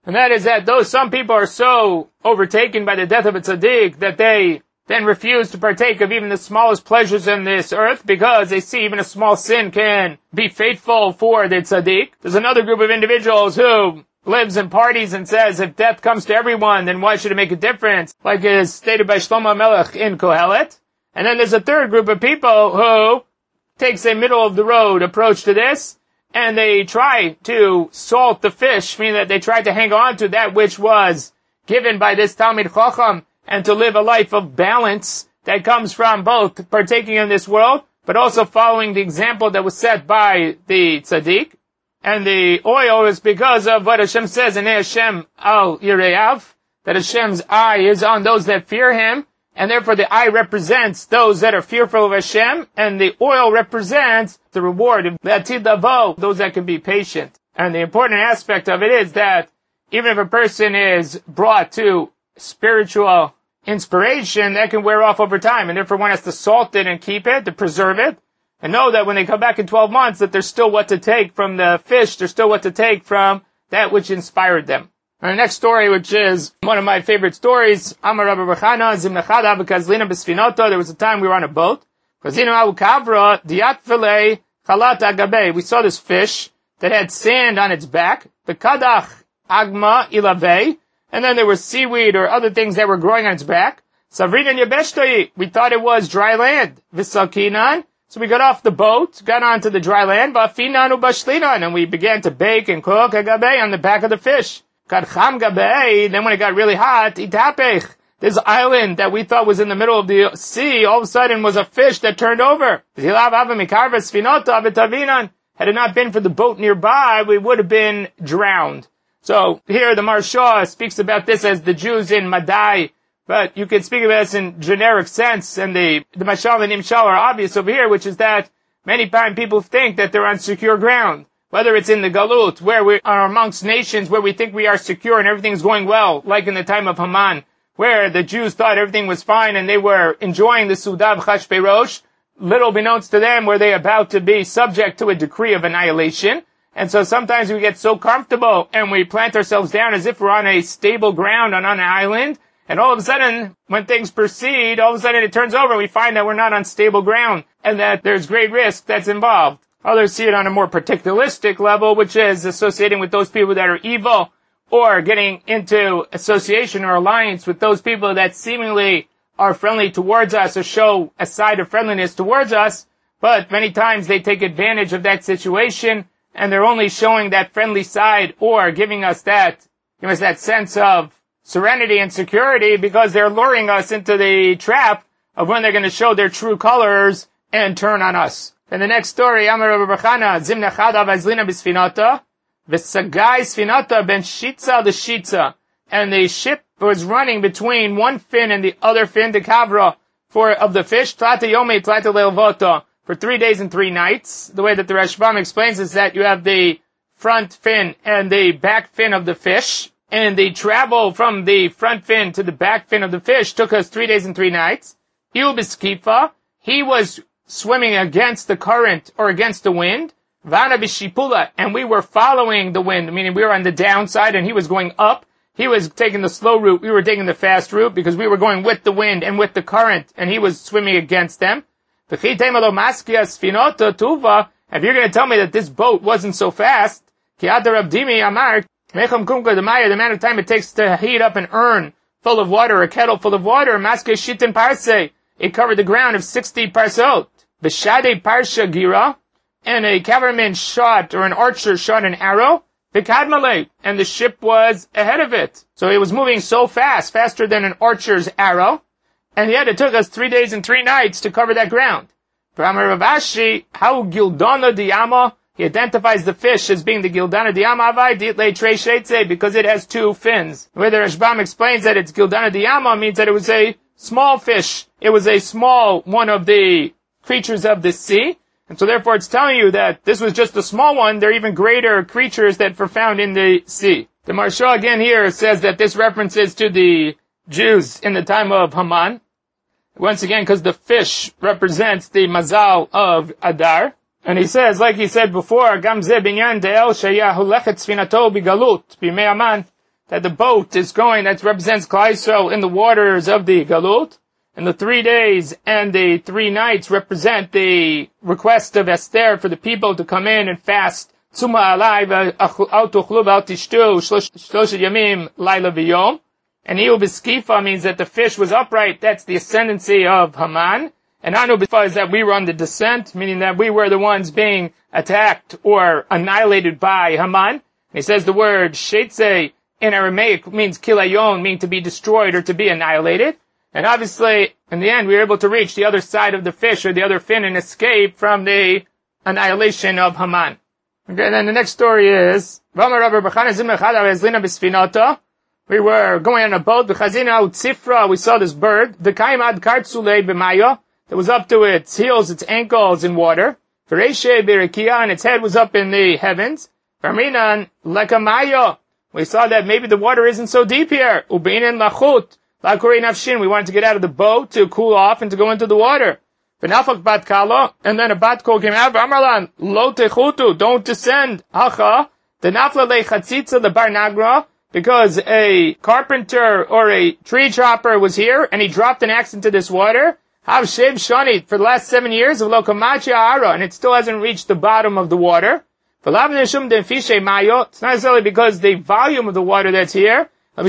And that is that those some people are so overtaken by the death of a tzaddik that they then refuse to partake of even the smallest pleasures in this earth because they see even a small sin can be fateful for the tzaddik. There's another group of individuals who lives and parties and says if death comes to everyone, then why should it make a difference? Like is stated by Shlomo Melech in Kohelet. And then there's a third group of people who takes a middle-of-the-road approach to this, and they try to salt the fish, meaning that they try to hang on to that which was given by this Talmid Chacham, and to live a life of balance that comes from both partaking in this world, but also following the example that was set by the tzaddik. And the oil is because of what Hashem says in Hashem al Yireav, that Hashem's eye is on those that fear Him, and therefore the eye represents those that are fearful of Hashem, and the oil represents the reward of L'atid lavo, those that can be patient. And the important aspect of it is that even if a person is brought to spiritual inspiration, that can wear off over time, and therefore one has to salt it and keep it, to preserve it, and know that when they come back in twelve months, that there's still what to take from the fish, there's still what to take from that which inspired them. And the next story, which is one of my favorite stories, Amar Rabbi Bechana, Zimnachada, Bekazlina Besfinoto, there was a time we were on a boat, Kazino Abu Kavra, Diat Filei, Chalat Agabe, we saw this fish that had sand on its back, Bekadach Agma Ilave, and then there was seaweed or other things that were growing on its back. Savrinan Yabeshtoi, we thought it was dry land. Visakinan, so we got off the boat, got onto the dry land, Bafinan Ubashlinan, and we began to bake and cook Agabe on the back of the fish. Kadcham Gabe, then when it got really hot, Itapech, this island that we thought was in the middle of the sea, all of a sudden was a fish that turned over. Had it not been for the boat nearby, we would have been drowned. So here the Maharsha speaks about this as the Jews in Madai, but you can speak of this in generic sense, and the, the Mashal and Nimshal are obvious over here, which is that many times people think that they're on secure ground. Whether it's in the Galut, where we are amongst nations where we think we are secure and everything's going well, like in the time of Haman, where the Jews thought everything was fine and they were enjoying the Suda of Chashverosh, little beknownst to them were they about to be subject to a decree of annihilation. And so sometimes we get so comfortable and we plant ourselves down as if we're on a stable ground and on an island. And all of a sudden, when things proceed, all of a sudden it turns over. We find that we're not on stable ground and that there's great risk that's involved. Others see it on a more particularistic level, which is associating with those people that are evil or getting into association or alliance with those people that seemingly are friendly towards us or show a side of friendliness towards us. But many times they take advantage of that situation, and they're only showing that friendly side or giving us that, giving us that sense of serenity and security because they're luring us into the trap of when they're going to show their true colors and turn on us. In the next story, Amar Rabbi Bechana, Zimna Chada Vazlina Bisfinata, V'sagai Sfinata Ben Shitza the Shitza, and the ship was running between one fin and the other fin, the kavra, for of the fish, Tlata Yome Tlata Leilvota, for three days and three nights. The way that the Rashbam explains is that you have the front fin and the back fin of the fish, and the travel from the front fin to the back fin of the fish took us three days and three nights. Il Biskifa, he was swimming against the current or against the wind. Vana Bishipula, and we were following the wind, meaning we were on the downside and he was going up. He was taking the slow route, we were taking the fast route because we were going with the wind and with the current, and he was swimming against them. If you're going to tell me that this boat wasn't so fast, the amount of time it takes to heat up an urn full of water, a kettle full of water, it covered the ground of sixty parsot. B'shade parsha gira, and a cavalryman shot, or an archer shot an arrow, Vikadmale, and the ship was ahead of it. So it was moving so fast, faster than an archer's arrow, and yet it took us three days and three nights to cover that ground. Brahma Ravashi, how Gildana Diyama, he identifies the fish as being the Gildana Diyama Avai Ditle Tre because it has two fins. The way the Rashbam explains that it's Gildana Diyama means that it was a small fish. It was a small one of the creatures of the sea. And so therefore it's telling you that this was just a small one. There are even greater creatures that were found in the sea. The Maharsha again here says that this references to the Jews in the time of Haman. Once again, because the fish represents the mazal of Adar. And he says, like he said before, Gamze binyan de'el shaya hulechet sfinato bigalut b'mei Haman. that the boat is going, that represents Klal Yisrael in the waters of the Galut. And the three days and the three nights represent the request of Esther for the people to come in and fast. Tzuma alai v'al tuchlu v'al tishtu shlosh yamim laila v'yom. And Iu b'skifa means that the fish was upright. That's the ascendancy of Haman. And Anu b'skifa is that we were on the descent, meaning that we were the ones being attacked or annihilated by Haman. And he says the word sheitze in Aramaic means kilayon, meaning to be destroyed or to be annihilated. And obviously, in the end, we were able to reach the other side of the fish or the other fin and escape from the annihilation of Haman. Okay, and then the next story is, we were going on a boat, we saw this bird, that was up to its heels, its ankles in water, and its head was up in the heavens. We saw that maybe the water isn't so deep here. We wanted to get out of the boat to cool off and to go into the water. And then a bat kol came out. Don't descend. Because a carpenter or a tree chopper was here and he dropped an axe into this water. For the last seven years, and it still hasn't reached the bottom of the water. It's not necessarily because the volume of the water that's here, but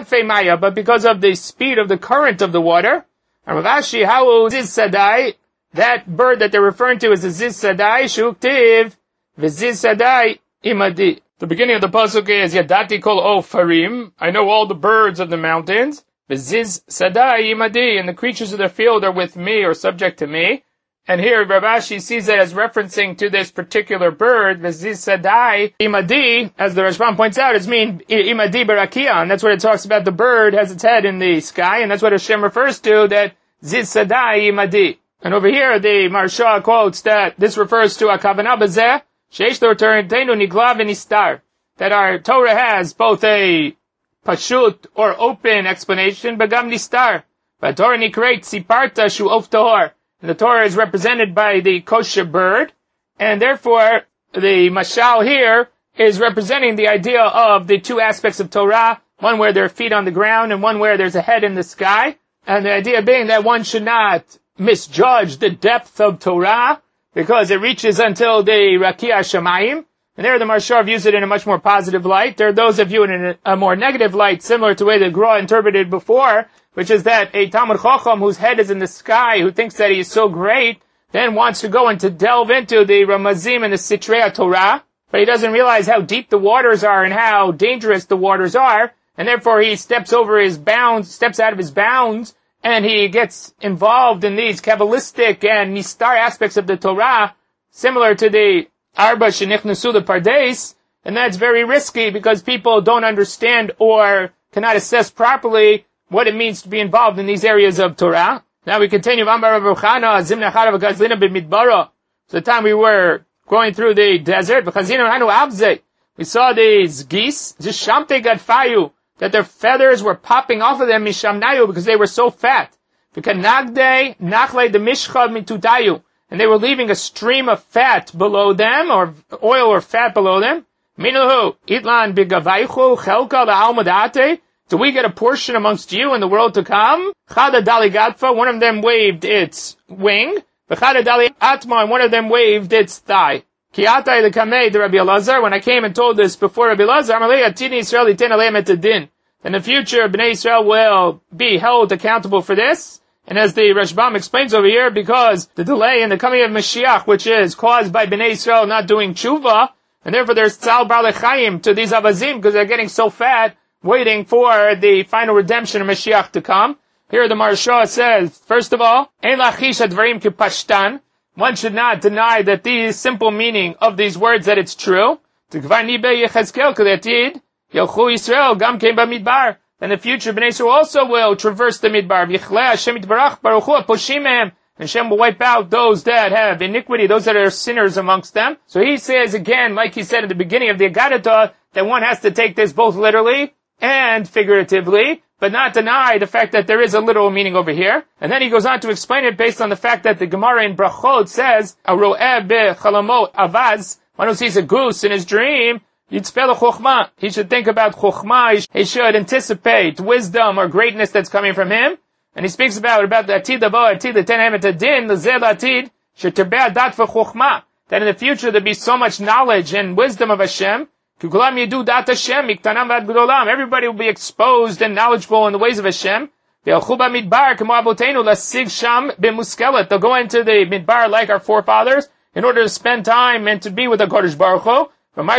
because of the speed of the current of the water. And Ravashi, how Ziz Sadai, that bird that they're referring to is the Ziz Sadai, Shuktiv, Viziz Sadai, Imadi. The beginning of the pasuk is Yadati kol ofarim, I know all the birds of the mountains, Viziz Sadai, Imadi, and the creatures of the field are with me or subject to me. And here Ravashi sees it as referencing to this particular bird, Viziz Sadai, Imadi, as the Rashbam points out, it's mean Imadi Barakia, and that's what it talks about. The bird has its head in the sky, and that's what Hashem refers to, that Ziz Sadai Imadi. And over here, the Marsha quotes that this refers to a Kavanah Bazeh, Sheish Torah Nigla v'Nistar, that our Torah has both a pashut or open explanation, but gam nistar. But Torah nikreit siparta shu of tahor. The Torah is represented by the kosher bird, and therefore the mashal here is representing the idea of the two aspects of Torah, one where there are feet on the ground and one where there's a head in the sky, and the idea being that one should not misjudge the depth of Torah, because it reaches until the Rakia Shamayim, and there the Marsha views it in a much more positive light. There are those that view it in a, a more negative light, similar to the way the Gra interpreted before, which is that a Talmud Chacham whose head is in the sky, who thinks that he is so great, then wants to go and to delve into the Ramazim and the Sitrei Torah, but he doesn't realize how deep the waters are and how dangerous the waters are, and therefore he steps over his bounds, steps out of his bounds, and he gets involved in these Kabbalistic and Nistar aspects of the Torah, similar to the Arba Shenichnasu the Pardes, and that's very risky because people don't understand or cannot assess properly what it means to be involved in these areas of Torah. Now we continue. So the time we were going through the desert, we saw these geese, that their feathers were popping off of them because they were so fat. And they were leaving a stream of fat below them, or oil or fat below them. Do we get a portion amongst you in the world to come? Chada Dali Gadfa, one of them waved its wing. V'chada Dali Atma, and one of them waved its thigh. Kiatai the Kamei the Rabbi Elazar, when I came and told this before Rabbi Elazar, Amalei Atini Yisrael Yiten Aleim Et Din. In the future, Bnei Yisrael will be held accountable for this. And as the Rashbam explains over here, because the delay in the coming of Mashiach, which is caused by Bnei Yisrael not doing tshuva, and therefore there's Tzal Bar Lechaim to these Avazim, because they're getting so fat, waiting for the final redemption of Mashiach to come. Here the Marsha says, first of all, Ein lachish advarim kipashtan. One should not deny that the simple meaning of these words, that it's true. T'kvar nibe Yechezkel k'letid, Yelchu Yisrael gam kein b'midbar. In the future, Bnei Yisrael also will traverse the midbar. V'yichleh Hashem yitbarach baruch hu aposhim mehem. And Hashem will wipe out those that have iniquity, those that are sinners amongst them. So he says again, like he said at the beginning of the Agadah, that one has to take this both literally and figuratively, but not deny the fact that there is a literal meaning over here. And then he goes on to explain it based on the fact that the Gemara in Brachot says, a ro'eh be'chalamot avaz, one who sees a goose in his dream, Yitzpeh l'chokhmah. He should think about chokhmah. He should anticipate wisdom or greatness that's coming from him. And he speaks about, about the atid abo, atid l'tenem et adin, l'zeh l'atid, she'terbeh adat v'chokhmah. That in the future there'll be so much knowledge and wisdom of Hashem. Everybody will be exposed and knowledgeable in the ways of Hashem. They'll go into the midbar like our forefathers in order to spend time and to be with the Kodesh Baruch Hu.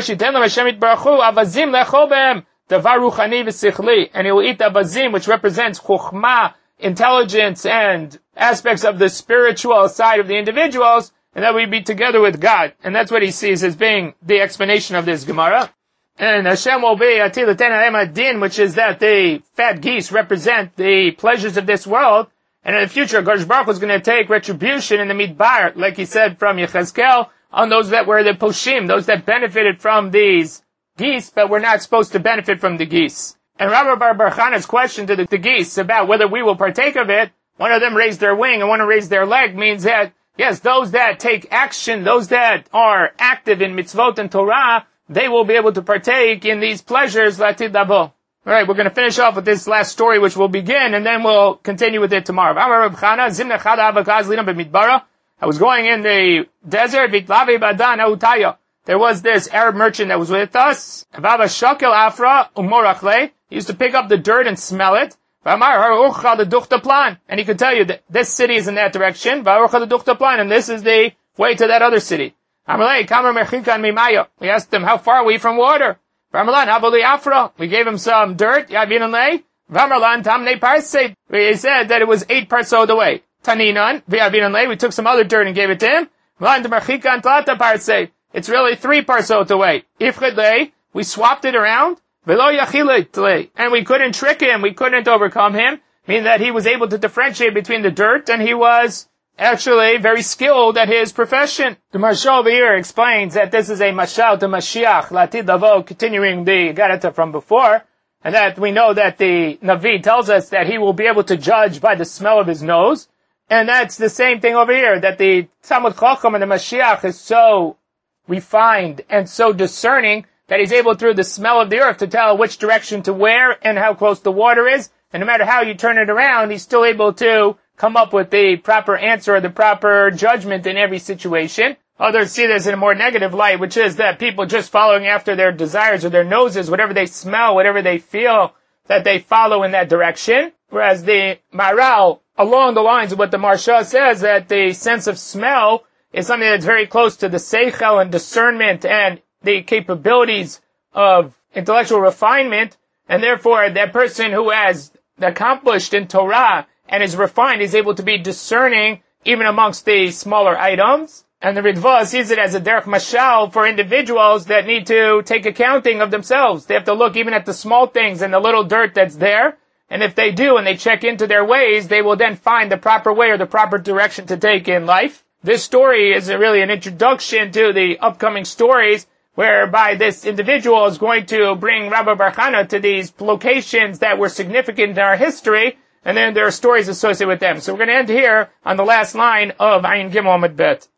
And he will eat the abazim, which represents chokhmah, intelligence, and aspects of the spiritual side of the individuals, and that we be together with God. And that's what he sees as being the explanation of this Gemara. And Hashem will be atil l'ten alem adin, which is that the fat geese represent the pleasures of this world. And in the future, Kodesh Baruch Hu is going to take retribution in the midbar, like he said from Yechezkel, on those that were the poshim, those that benefited from these geese, but were not supposed to benefit from the geese. And Rabbi Bar Bar Chana's question to the, the geese about whether we will partake of it, one of them raised their wing and one raised their leg, means that, yes, those that take action, those that are active in mitzvot and Torah, they will be able to partake in these pleasures, latid lavo. Alright, we're going to finish off with this last story, which will begin, and then we'll continue with it tomorrow. I was going in the desert, there was this Arab merchant that was with us. He used to pick up the dirt and smell it. And he could tell you that this city is in that direction, and this is the way to that other city. We asked him, how far are we from water? We gave him some dirt. He said that it was eight parsot away. We took some other dirt and gave it to him. It's really three parsot away. We swapped it around. And we couldn't trick him. We couldn't overcome him. Meaning that he was able to differentiate between the dirt, and he was actually very skilled at his profession. The Marshal over here explains that this is a mashal to Mashiach, latid lavo, continuing the Garata from before, and that we know that the Navi tells us that he will be able to judge by the smell of his nose, and that's the same thing over here, that the Talmud Chacham and the Mashiach is so refined and so discerning that he's able through the smell of the earth to tell which direction to wear and how close the water is, and no matter how you turn it around, he's still able to come up with the proper answer or the proper judgment in every situation. Others see this in a more negative light, which is that people just following after their desires or their noses, whatever they smell, whatever they feel, that they follow in that direction. Whereas the Maral, along the lines of what the Marsha says, that the sense of smell is something that's very close to the seichel and discernment and the capabilities of intellectual refinement, and therefore that person who has accomplished in Torah and is refined is able to be discerning even amongst the smaller items. And the Ritva sees it as a derech mashal for individuals that need to take accounting of themselves. They have to look even at the small things and the little dirt that's there. And if they do and they check into their ways, they will then find the proper way or the proper direction to take in life. This story is really an introduction to the upcoming stories, whereby this individual is going to bring Rabbi Bar Chana to these locations that were significant in our history, and then there are stories associated with them. So we're going to end here on the last line of Ayin Gimel Amud Bet.